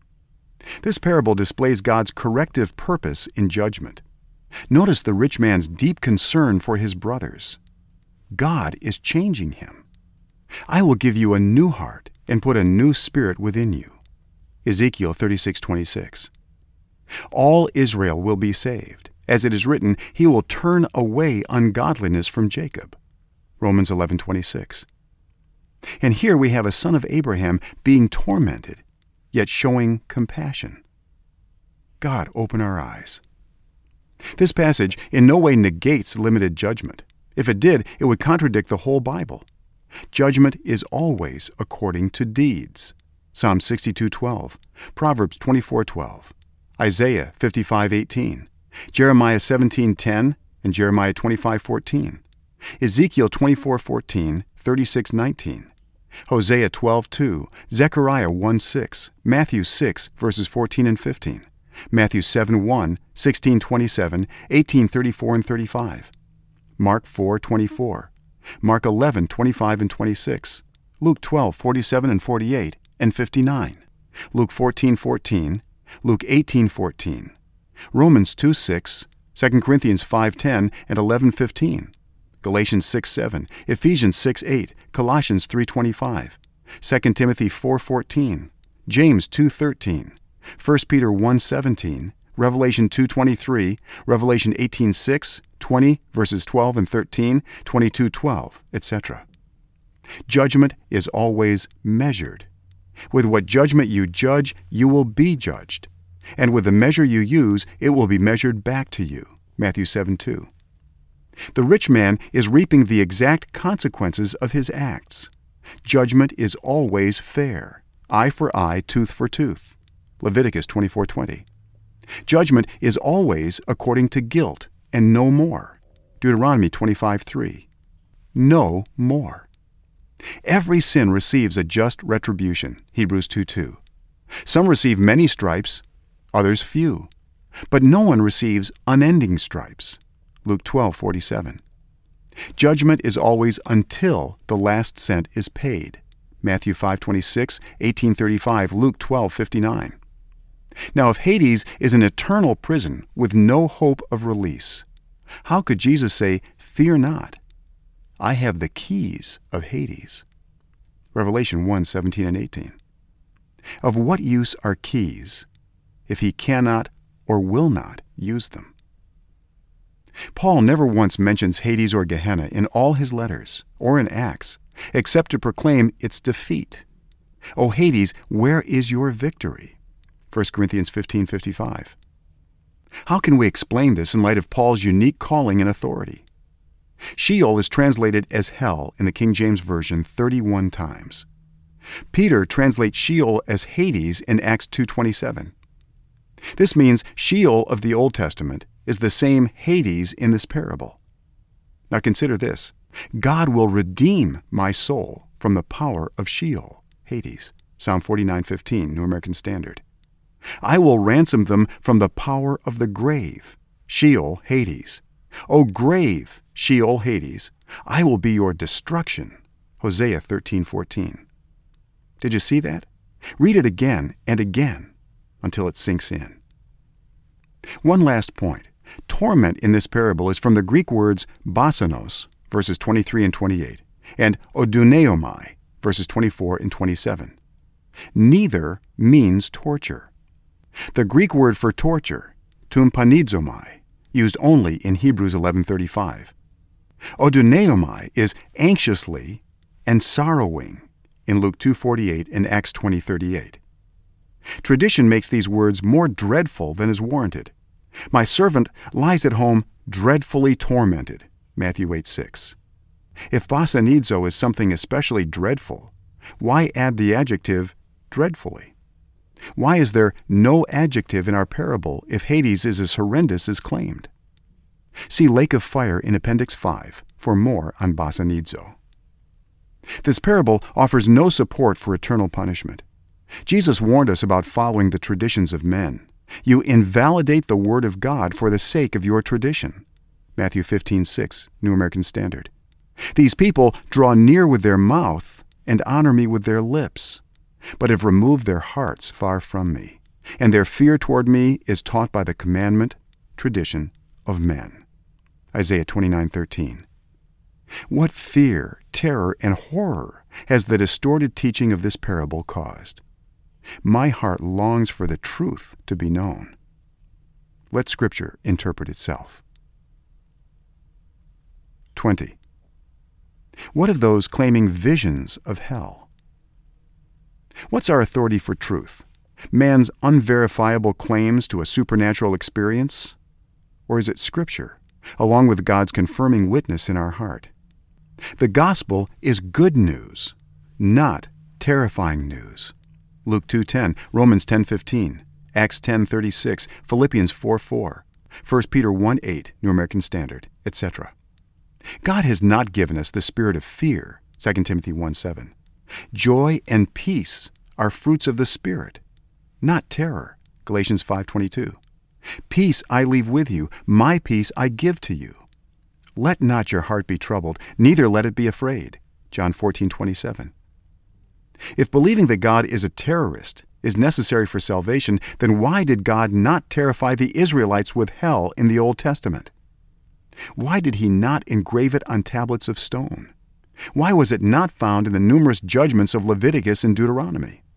This parable displays God's corrective purpose in judgment. Notice the rich man's deep concern for his brothers. God is changing him. I will give you a new heart and put a new spirit within you. Ezekiel 36:26. All Israel will be saved. As it is written, he will turn away ungodliness from Jacob. Romans 11:26. And here we have a son of Abraham being tormented, yet showing compassion. God, open our eyes. This passage in no way negates limited judgment. If it did, it would contradict the whole Bible. Judgment is always according to deeds. Psalm 62:12, Proverbs 24:12, Isaiah 55:18, Jeremiah 17:10, and Jeremiah 25:14, Ezekiel 24:14, 36:19, Hosea 12:2, Zechariah 1:6, Matthew 6, verses 14 and 15, Matthew 7:1, 16:27, 18:34 and 35, Mark 4:24, Mark 11:25 and 26, Luke 12:47 and 48 and 59, Luke 14:14, Luke 18:14, Romans 2:6, 2 Corinthians 5:10 and 11:15, Galatians 6:7, Ephesians 6:8, Colossians 3:25, 2 Timothy 4:14, James 2:13, 1 Peter 1:17, Revelation 2:23, Revelation 18:6, 20 verses 12 and 13, 22:12, etc. Judgment is always measured. With what judgment you judge, you will be judged. And with the measure you use, it will be measured back to you. Matthew 7:2. The rich man is reaping the exact consequences of his acts. Judgment is always fair. Eye for eye, tooth for tooth. Leviticus 24:20. Judgment is always according to guilt, and no more. Deuteronomy 25:3. No more. Every sin receives a just retribution. Hebrews 2:2. Some receive many stripes, others few. But no one receives unending stripes. Luke 12:47. Judgment is always until the last cent is paid. Matthew 5:26, 18:35, Luke 12:59. Now, if Hades is an eternal prison with no hope of release, how could Jesus say, "Fear not, I have the keys of Hades"? Revelation 1:17 and 18. Of what use are keys if he cannot or will not use them? Paul never once mentions Hades or Gehenna in all his letters or in Acts, except to proclaim its defeat. O Hades, where is your victory? 1 Corinthians 15:55. How can we explain this in light of Paul's unique calling and authority? Sheol is translated as hell in the King James Version 31 times. Peter translates Sheol as Hades in Acts 2:27. This means Sheol of the Old Testament is the same Hades in this parable. Now consider this. God will redeem my soul from the power of Sheol, Hades. Psalm 49:15, New American Standard. I will ransom them from the power of the grave, Sheol, Hades. O grave, Sheol, Hades, I will be your destruction, Hosea 13:14. Did you see that? Read it again and again until it sinks in. One last point. Torment in this parable is from the Greek words basanos, verses 23 and 28, and oduneomai, verses 24 and 27. Neither means torture. The Greek word for torture, tumpanizomai, used only in Hebrews 11:35. Oduneomai is anxiously and sorrowing in Luke 2:48 and Acts 20:38. Tradition makes these words more dreadful than is warranted. My servant lies at home dreadfully tormented, Matthew 8:6. If basanizo is something especially dreadful, why add the adjective dreadfully? Why is there no adjective in our parable if Hades is as horrendous as claimed? See Lake of Fire in Appendix 5 for more on basanizo. This parable offers no support for eternal punishment. Jesus warned us about following the traditions of men. You invalidate the Word of God for the sake of your tradition. Matthew 15:6, New American Standard. These people draw near with their mouth and honor me with their lips, but have removed their hearts far from me, and their fear toward me is taught by the commandment, tradition of men. Isaiah 29:13. What fear, terror, and horror has the distorted teaching of this parable caused? My heart longs for the truth to be known. Let Scripture interpret itself. 20. What of those claiming visions of hell? What's our authority for truth? Man's unverifiable claims to a supernatural experience? Or is it Scripture, along with God's confirming witness in our heart? The gospel is good news, not terrifying news. Luke 2:10, Romans 10:15, Acts 10:36, Philippians 4:4, 1 Peter 1:8, New American Standard, etc. God has not given us the spirit of fear, 2 Timothy 1:7. Joy and peace are fruits of the Spirit, not terror, Galatians 5:22. Peace I leave with you, my peace I give to you. Let not your heart be troubled, neither let it be afraid, John 14:27. If believing that God is a terrorist is necessary for salvation, then why did God not terrify the Israelites with hell in the Old Testament? Why did he not engrave it on tablets of stone? Why was it not found in the numerous judgments of Leviticus and Deuteronomy?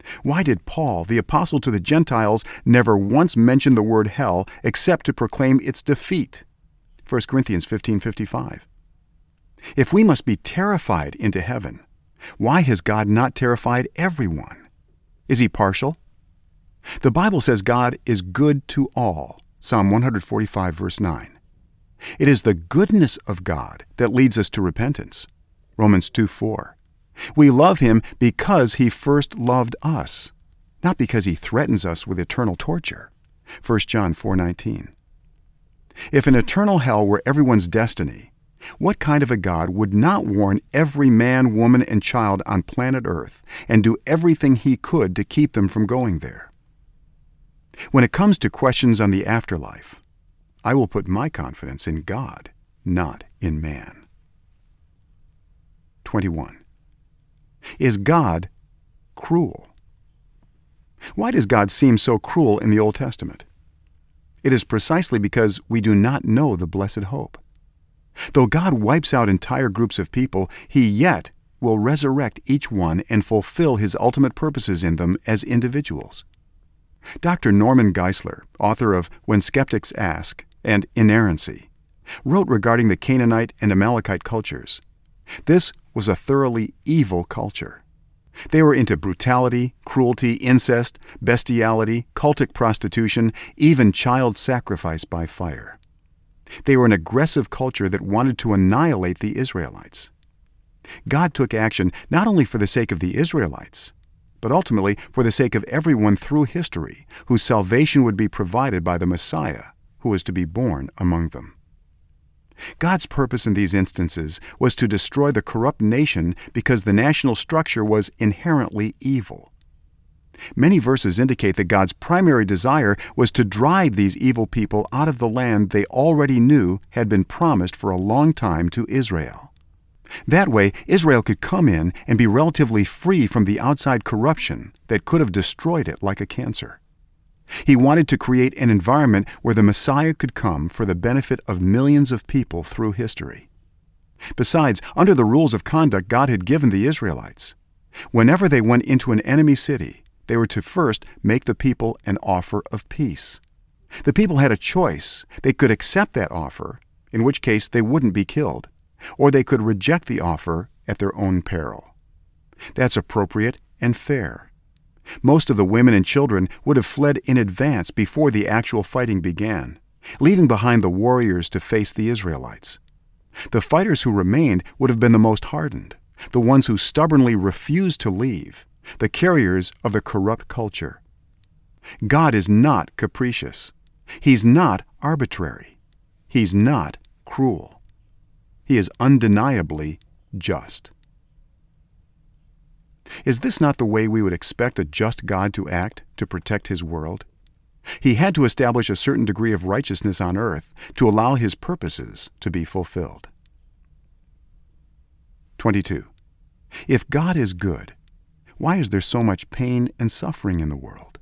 Why did Paul, the apostle to the Gentiles, never once mention the word hell except to proclaim its defeat? 1 Corinthians 15:55. If we must be terrified into heaven, why has God not terrified everyone? Is he partial? The Bible says God is good to all. Psalm 145, verse 9. It is the goodness of God that leads us to repentance. Romans 2:4. We love him because he first loved us, not because he threatens us with eternal torture. 1 John 4:19. If an eternal hell were everyone's destiny, what kind of a God would not warn every man, woman, and child on planet Earth and do everything he could to keep them from going there? When it comes to questions on the afterlife, I will put my confidence in God, not in man. 21. Is God cruel? Why does God seem so cruel in the Old Testament? It is precisely because we do not know the blessed hope. Though God wipes out entire groups of people, he yet will resurrect each one and fulfill his ultimate purposes in them as individuals. Dr. Norman Geisler, author of When Skeptics Ask and Inerrancy, wrote regarding the Canaanite and Amalekite cultures. This was a thoroughly evil culture. They were into brutality, cruelty, incest, bestiality, cultic prostitution, even child sacrifice by fire. They were an aggressive culture that wanted to annihilate the Israelites. God took action not only for the sake of the Israelites, but ultimately for the sake of everyone through history whose salvation would be provided by the Messiah who was to be born among them. God's purpose in these instances was to destroy the corrupt nation because the national structure was inherently evil. Many verses indicate that God's primary desire was to drive these evil people out of the land they already knew had been promised for a long time to Israel. That way, Israel could come in and be relatively free from the outside corruption that could have destroyed it like a cancer. He wanted to create an environment where the Messiah could come for the benefit of millions of people through history. Besides, under the rules of conduct God had given the Israelites, whenever they went into an enemy city, they were to first make the people an offer of peace. The people had a choice. They could accept that offer, in which case they wouldn't be killed, or they could reject the offer at their own peril. That's appropriate and fair. Most of the women and children would have fled in advance before the actual fighting began, leaving behind the warriors to face the Israelites. The fighters who remained would have been the most hardened, the ones who stubbornly refused to leave, the carriers of the corrupt culture. God is not capricious. He's not arbitrary. He's not cruel. He is undeniably just. Is this not the way we would expect a just God to act to protect his world? He had to establish a certain degree of righteousness on earth to allow his purposes to be fulfilled. 22. If God is good, why is there so much pain and suffering in the world?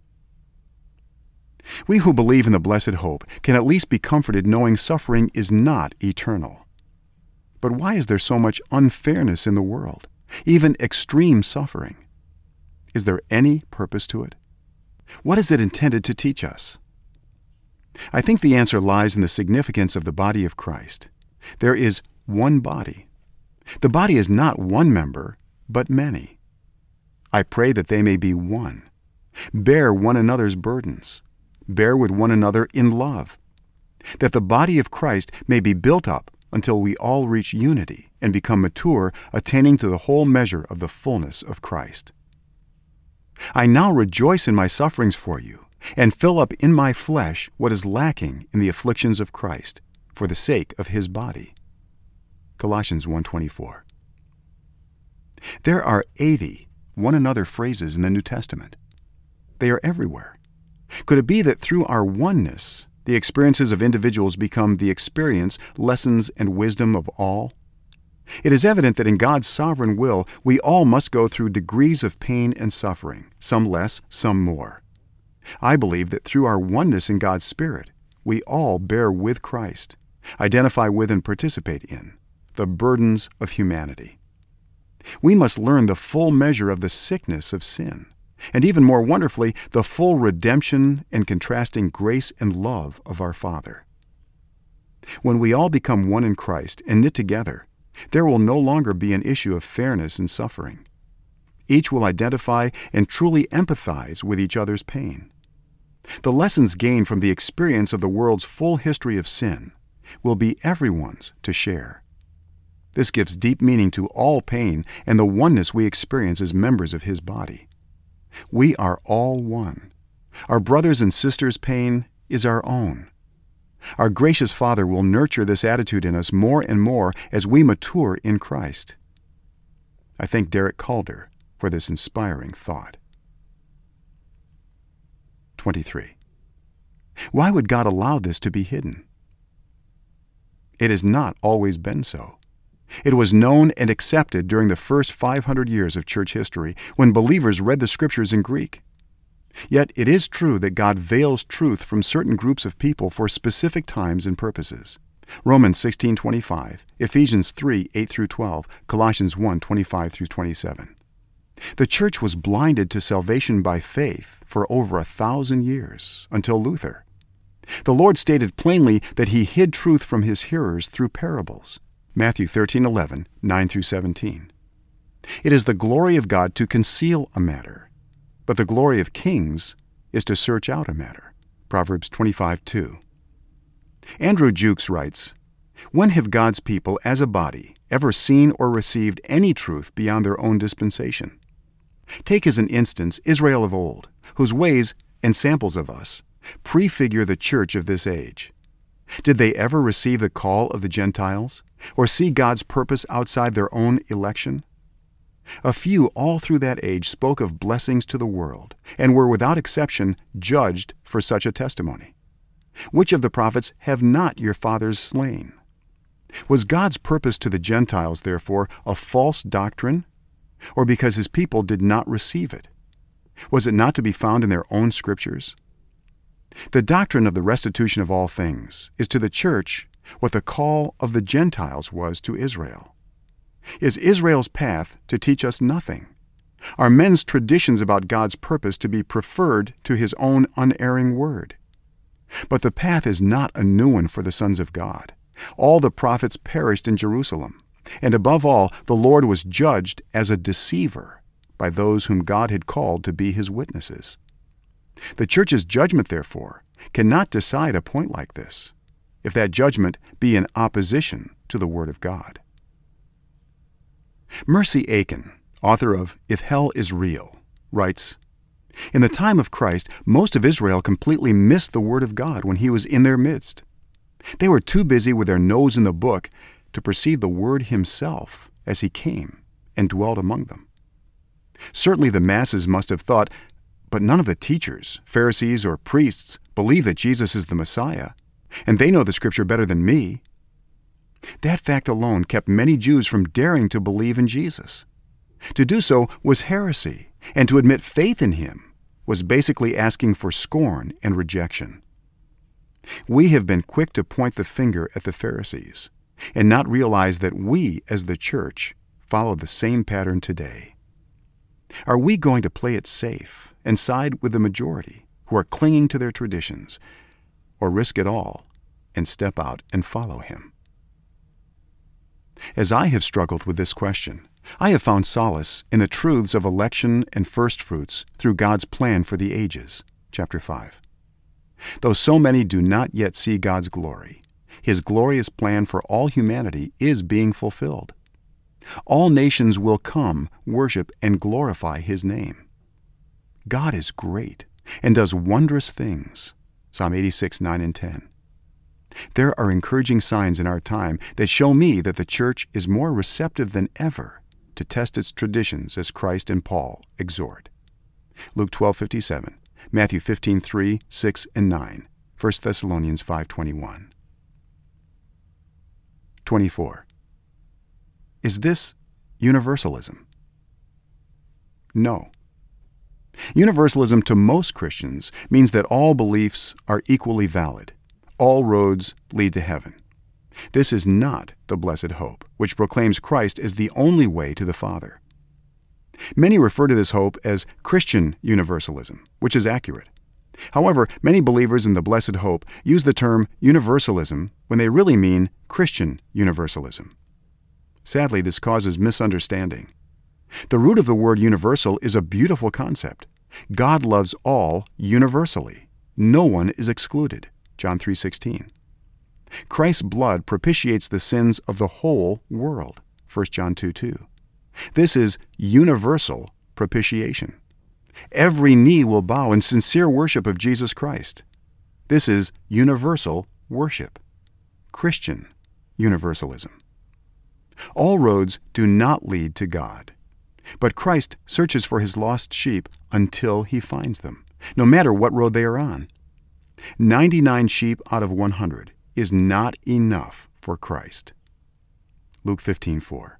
We who believe in the blessed hope can at least be comforted knowing suffering is not eternal. But why is there so much unfairness in the world, even extreme suffering? Is there any purpose to it? What is it intended to teach us? I think the answer lies in the significance of the body of Christ. There is one body. The body is not one member, but many. I pray that they may be one. Bear one another's burdens. Bear with one another in love. That the body of Christ may be built up until we all reach unity and become mature, attaining to the whole measure of the fullness of Christ. I now rejoice in my sufferings for you, and fill up in my flesh what is lacking in the afflictions of Christ, for the sake of his body. Colossians 1:24. There are 80 one another phrases in the New Testament. They are everywhere. Could it be that through our oneness, the experiences of individuals become the experience, lessons, and wisdom of all? It is evident that in God's sovereign will, we all must go through degrees of pain and suffering, some less, some more. I believe that through our oneness in God's Spirit, we all bear with Christ, identify with and participate in the burdens of humanity. We must learn the full measure of the sickness of sin, and even more wonderfully, the full redemption and contrasting grace and love of our Father. When we all become one in Christ and knit together, there will no longer be an issue of fairness and suffering. Each will identify and truly empathize with each other's pain. The lessons gained from the experience of the world's full history of sin will be everyone's to share. This gives deep meaning to all pain and the oneness we experience as members of His body. We are all one. Our brothers' and sisters' pain is our own. Our gracious Father will nurture this attitude in us more and more as we mature in Christ. I thank Derek Calder for this inspiring thought. 23. Why would God allow this to be hidden? It has not always been so. It was known and accepted during the first 500 years of church history when believers read the Scriptures in Greek. Yet it is true that God veils truth from certain groups of people for specific times and purposes. Romans 16:25, Ephesians 3:8-12, Colossians 1:25-27. The church was blinded to salvation by faith for over 1,000 years, until Luther. The Lord stated plainly that He hid truth from His hearers through parables. Matthew 13:11, 9-17. It is the glory of God to conceal a matter, but the glory of kings is to search out a matter. Proverbs 25:2. Andrew Jukes writes, "When have God's people as a body ever seen or received any truth beyond their own dispensation? Take as an instance Israel of old, whose ways and samples of us prefigure the church of this age. Did they ever receive the call of the Gentiles, or see God's purpose outside their own election? A few all through that age spoke of blessings to the world, and were without exception judged for such a testimony. Which of the prophets have not your fathers slain? Was God's purpose to the Gentiles, therefore, a false doctrine, or because His people did not receive it? Was it not to be found in their own Scriptures? The doctrine of the restitution of all things is to the church what the call of the Gentiles was to Israel. Is Israel's path to teach us nothing? Are men's traditions about God's purpose to be preferred to His own unerring word? But the path is not a new one for the sons of God. All the prophets perished in Jerusalem, and above all, the Lord was judged as a deceiver by those whom God had called to be His witnesses. The church's judgment, therefore, cannot decide a point like this, if that judgment be in opposition to the Word of God. Mercy Aiken, author of If Hell is Real, writes, "In the time of Christ, most of Israel completely missed the Word of God when He was in their midst. They were too busy with their nose in the book to perceive the Word Himself as He came and dwelt among them. Certainly the masses must have thought, but none of the teachers, Pharisees, or priests believe that Jesus is the Messiah, and they know the Scripture better than me." That fact alone kept many Jews from daring to believe in Jesus. To do so was heresy, and to admit faith in Him was basically asking for scorn and rejection. We have been quick to point the finger at the Pharisees and not realize that we, as the church, follow the same pattern today. Are we going to play it safe and side with the majority who are clinging to their traditions, or risk it all and step out and follow Him? As I have struggled with this question, I have found solace in the truths of election and firstfruits through God's plan for the ages, chapter 5. Though so many do not yet see God's glory, His glorious plan for all humanity is being fulfilled. All nations will come, worship, and glorify His name. God is great and does wondrous things, Psalm 86, 9 and 10. There are encouraging signs in our time that show me that the church is more receptive than ever to test its traditions as Christ and Paul exhort. Luke 12:57, Matthew 15:3, 6, and 9, 1 Thessalonians 5:21. 24. Is this universalism? No. Universalism to most Christians means that all beliefs are equally valid. All roads lead to heaven. This is not the blessed hope, which proclaims Christ as the only way to the Father. Many refer to this hope as Christian universalism, which is accurate. However, many believers in the blessed hope use the term universalism when they really mean Christian universalism. Sadly, this causes misunderstanding. The root of the word universal is a beautiful concept. God loves all universally. No one is excluded. John 3:16. Christ's blood propitiates the sins of the whole world. 1 John 2:2. This is universal propitiation. Every knee will bow in sincere worship of Jesus Christ. This is universal worship. Christian universalism. All roads do not lead to God, but Christ searches for his lost sheep until he finds them, no matter what road they are on. 99 sheep out of 100 is not enough for Christ. Luke 15:4.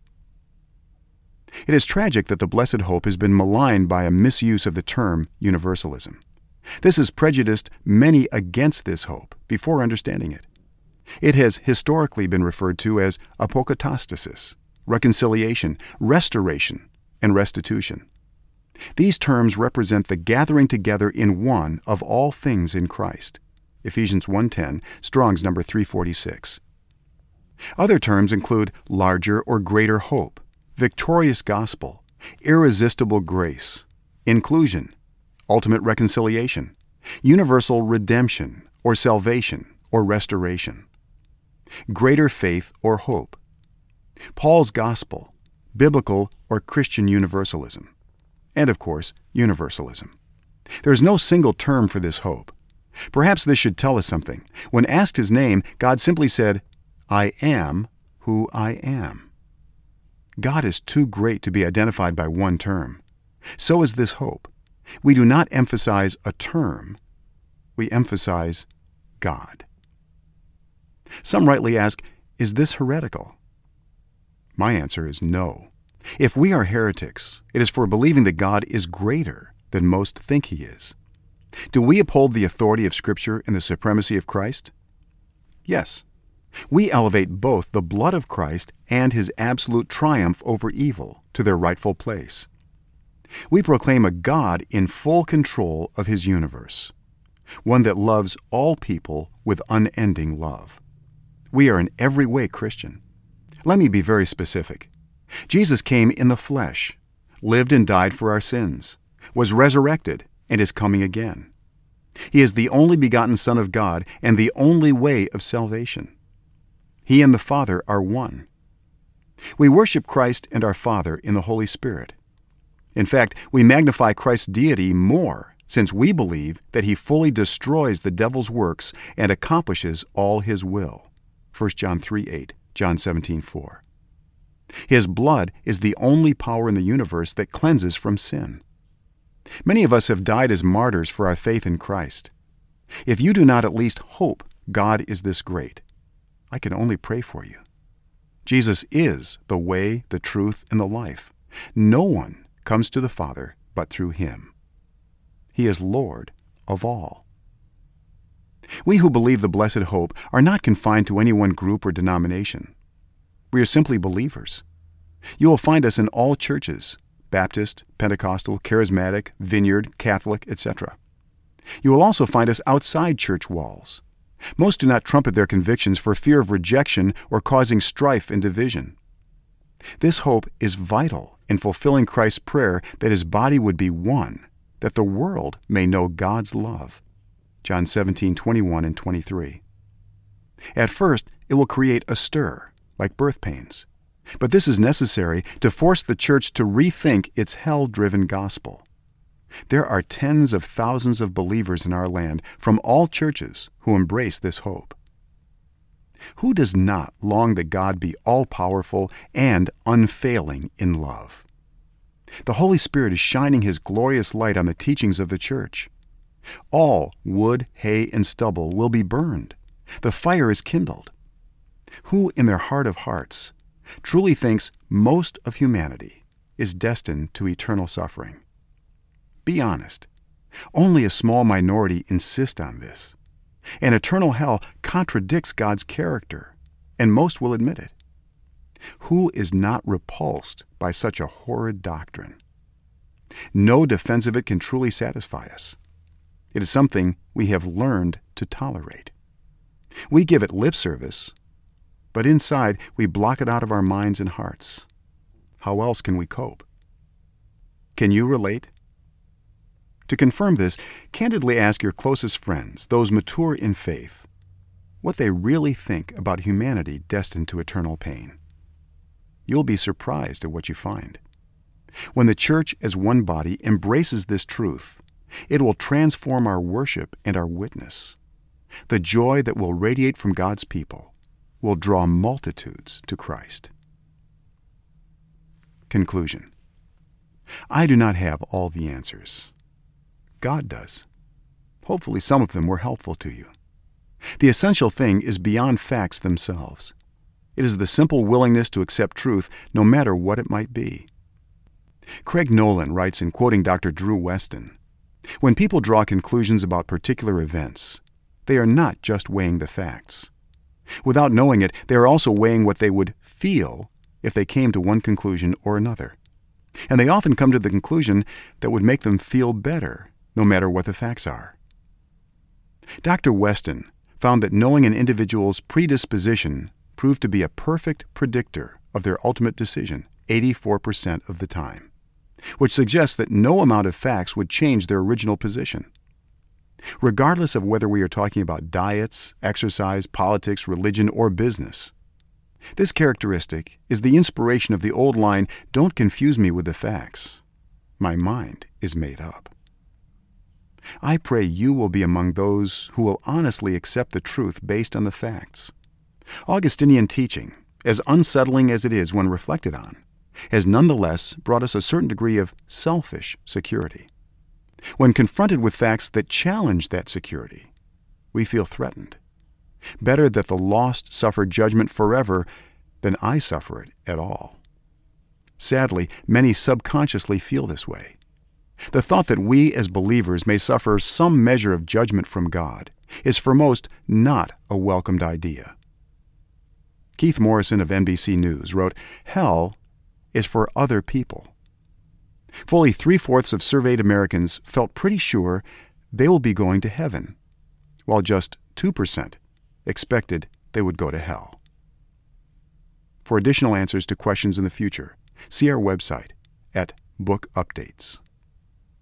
It is tragic that the blessed hope has been maligned by a misuse of the term universalism. This has prejudiced many against this hope before understanding it. It has historically been referred to as apokatastasis, reconciliation, restoration, and restitution. These terms represent the gathering together in one of all things in Christ. Ephesians 1:10, Strong's number 346. Other terms include larger or greater hope, victorious gospel, irresistible grace, inclusion, ultimate reconciliation, universal redemption or salvation or restoration, greater faith or hope, Paul's gospel, biblical or Christian universalism, and of course, universalism. There is no single term for this hope. Perhaps this should tell us something. When asked his name, God simply said, "I am who I am." God is too great to be identified by one term. So is this hope. We do not emphasize a term. We emphasize God. Some rightly ask, is this heretical? My answer is no. If we are heretics, it is for believing that God is greater than most think he is. Do we uphold the authority of Scripture and the supremacy of Christ? Yes. We elevate both the blood of Christ and his absolute triumph over evil to their rightful place. We proclaim a God in full control of his universe, one that loves all people with unending love. We are in every way Christian. Let me be very specific. Jesus came in the flesh, lived and died for our sins, was resurrected, and is coming again. He is the only begotten Son of God and the only way of salvation. He and the Father are one. We worship Christ and our Father in the Holy Spirit. In fact, we magnify Christ's deity more since we believe that he fully destroys the devil's works and accomplishes all his will. 1 John 3:8, John 17:4. His blood is the only power in the universe that cleanses from sin. Many of us have died as martyrs for our faith in Christ. If you do not at least hope God is this great, I can only pray for you. Jesus is the way, the truth, and the life. No one comes to the Father but through him. He is Lord of all. We who believe the blessed hope are not confined to any one group or denomination. We are simply believers. You will find us in all churches, Baptist, Pentecostal, Charismatic, Vineyard, Catholic, etc. You will also find us outside church walls. Most do not trumpet their convictions for fear of rejection or causing strife and division. This hope is vital in fulfilling Christ's prayer that his body would be one, that the world may know God's love. John 17:21 and 23. At first, it will create a stir, like birth pains. But this is necessary to force the church to rethink its hell-driven gospel. There are tens of thousands of believers in our land from all churches who embrace this hope. Who does not long that God be all-powerful and unfailing in love? The Holy Spirit is shining his glorious light on the teachings of the church. All wood, hay, and stubble will be burned. The fire is kindled. Who in their heart of hearts truly thinks most of humanity is destined to eternal suffering? Be honest. Only a small minority insist on this. An eternal hell contradicts God's character, and most will admit it. Who is not repulsed by such a horrid doctrine? No defense of it can truly satisfy us. It is something we have learned to tolerate. We give it lip service, but inside we block it out of our minds and hearts. How else can we cope? Can you relate? To confirm this, candidly ask your closest friends, those mature in faith, what they really think about humanity destined to eternal pain. You'll be surprised at what you find. When the church as one body embraces this truth, it will transform our worship and our witness. The joy that will radiate from God's people will draw multitudes to Christ. Conclusion. I do not have all the answers. God does. Hopefully some of them were helpful to you. The essential thing is beyond facts themselves. It is the simple willingness to accept truth no matter what it might be. Craig Nolan writes in quoting Dr. Drew Weston, "When people draw conclusions about particular events, they are not just weighing the facts. Without knowing it, they are also weighing what they would feel if they came to one conclusion or another. And they often come to the conclusion that would make them feel better, no matter what the facts are." Dr. Weston found that knowing an individual's predisposition proved to be a perfect predictor of their ultimate decision 84% of the time, which suggests that no amount of facts would change their original position. Regardless of whether we are talking about diets, exercise, politics, religion, or business, this characteristic is the inspiration of the old line, "Don't confuse me with the facts. My mind is made up." I pray you will be among those who will honestly accept the truth based on the facts. Augustinian teaching, as unsettling as it is when reflected on, has nonetheless brought us a certain degree of selfish security. When confronted with facts that challenge that security, we feel threatened. Better that the lost suffer judgment forever than I suffer it at all. Sadly, many subconsciously feel this way. The thought that we as believers may suffer some measure of judgment from God is for most not a welcomed idea. Keith Morrison of NBC News wrote, "Hell is for other people." Fully 3/4 of surveyed Americans felt pretty sure they will be going to heaven, while just 2% expected they would go to hell. For additional answers to questions in the future, see our website at Book Updates.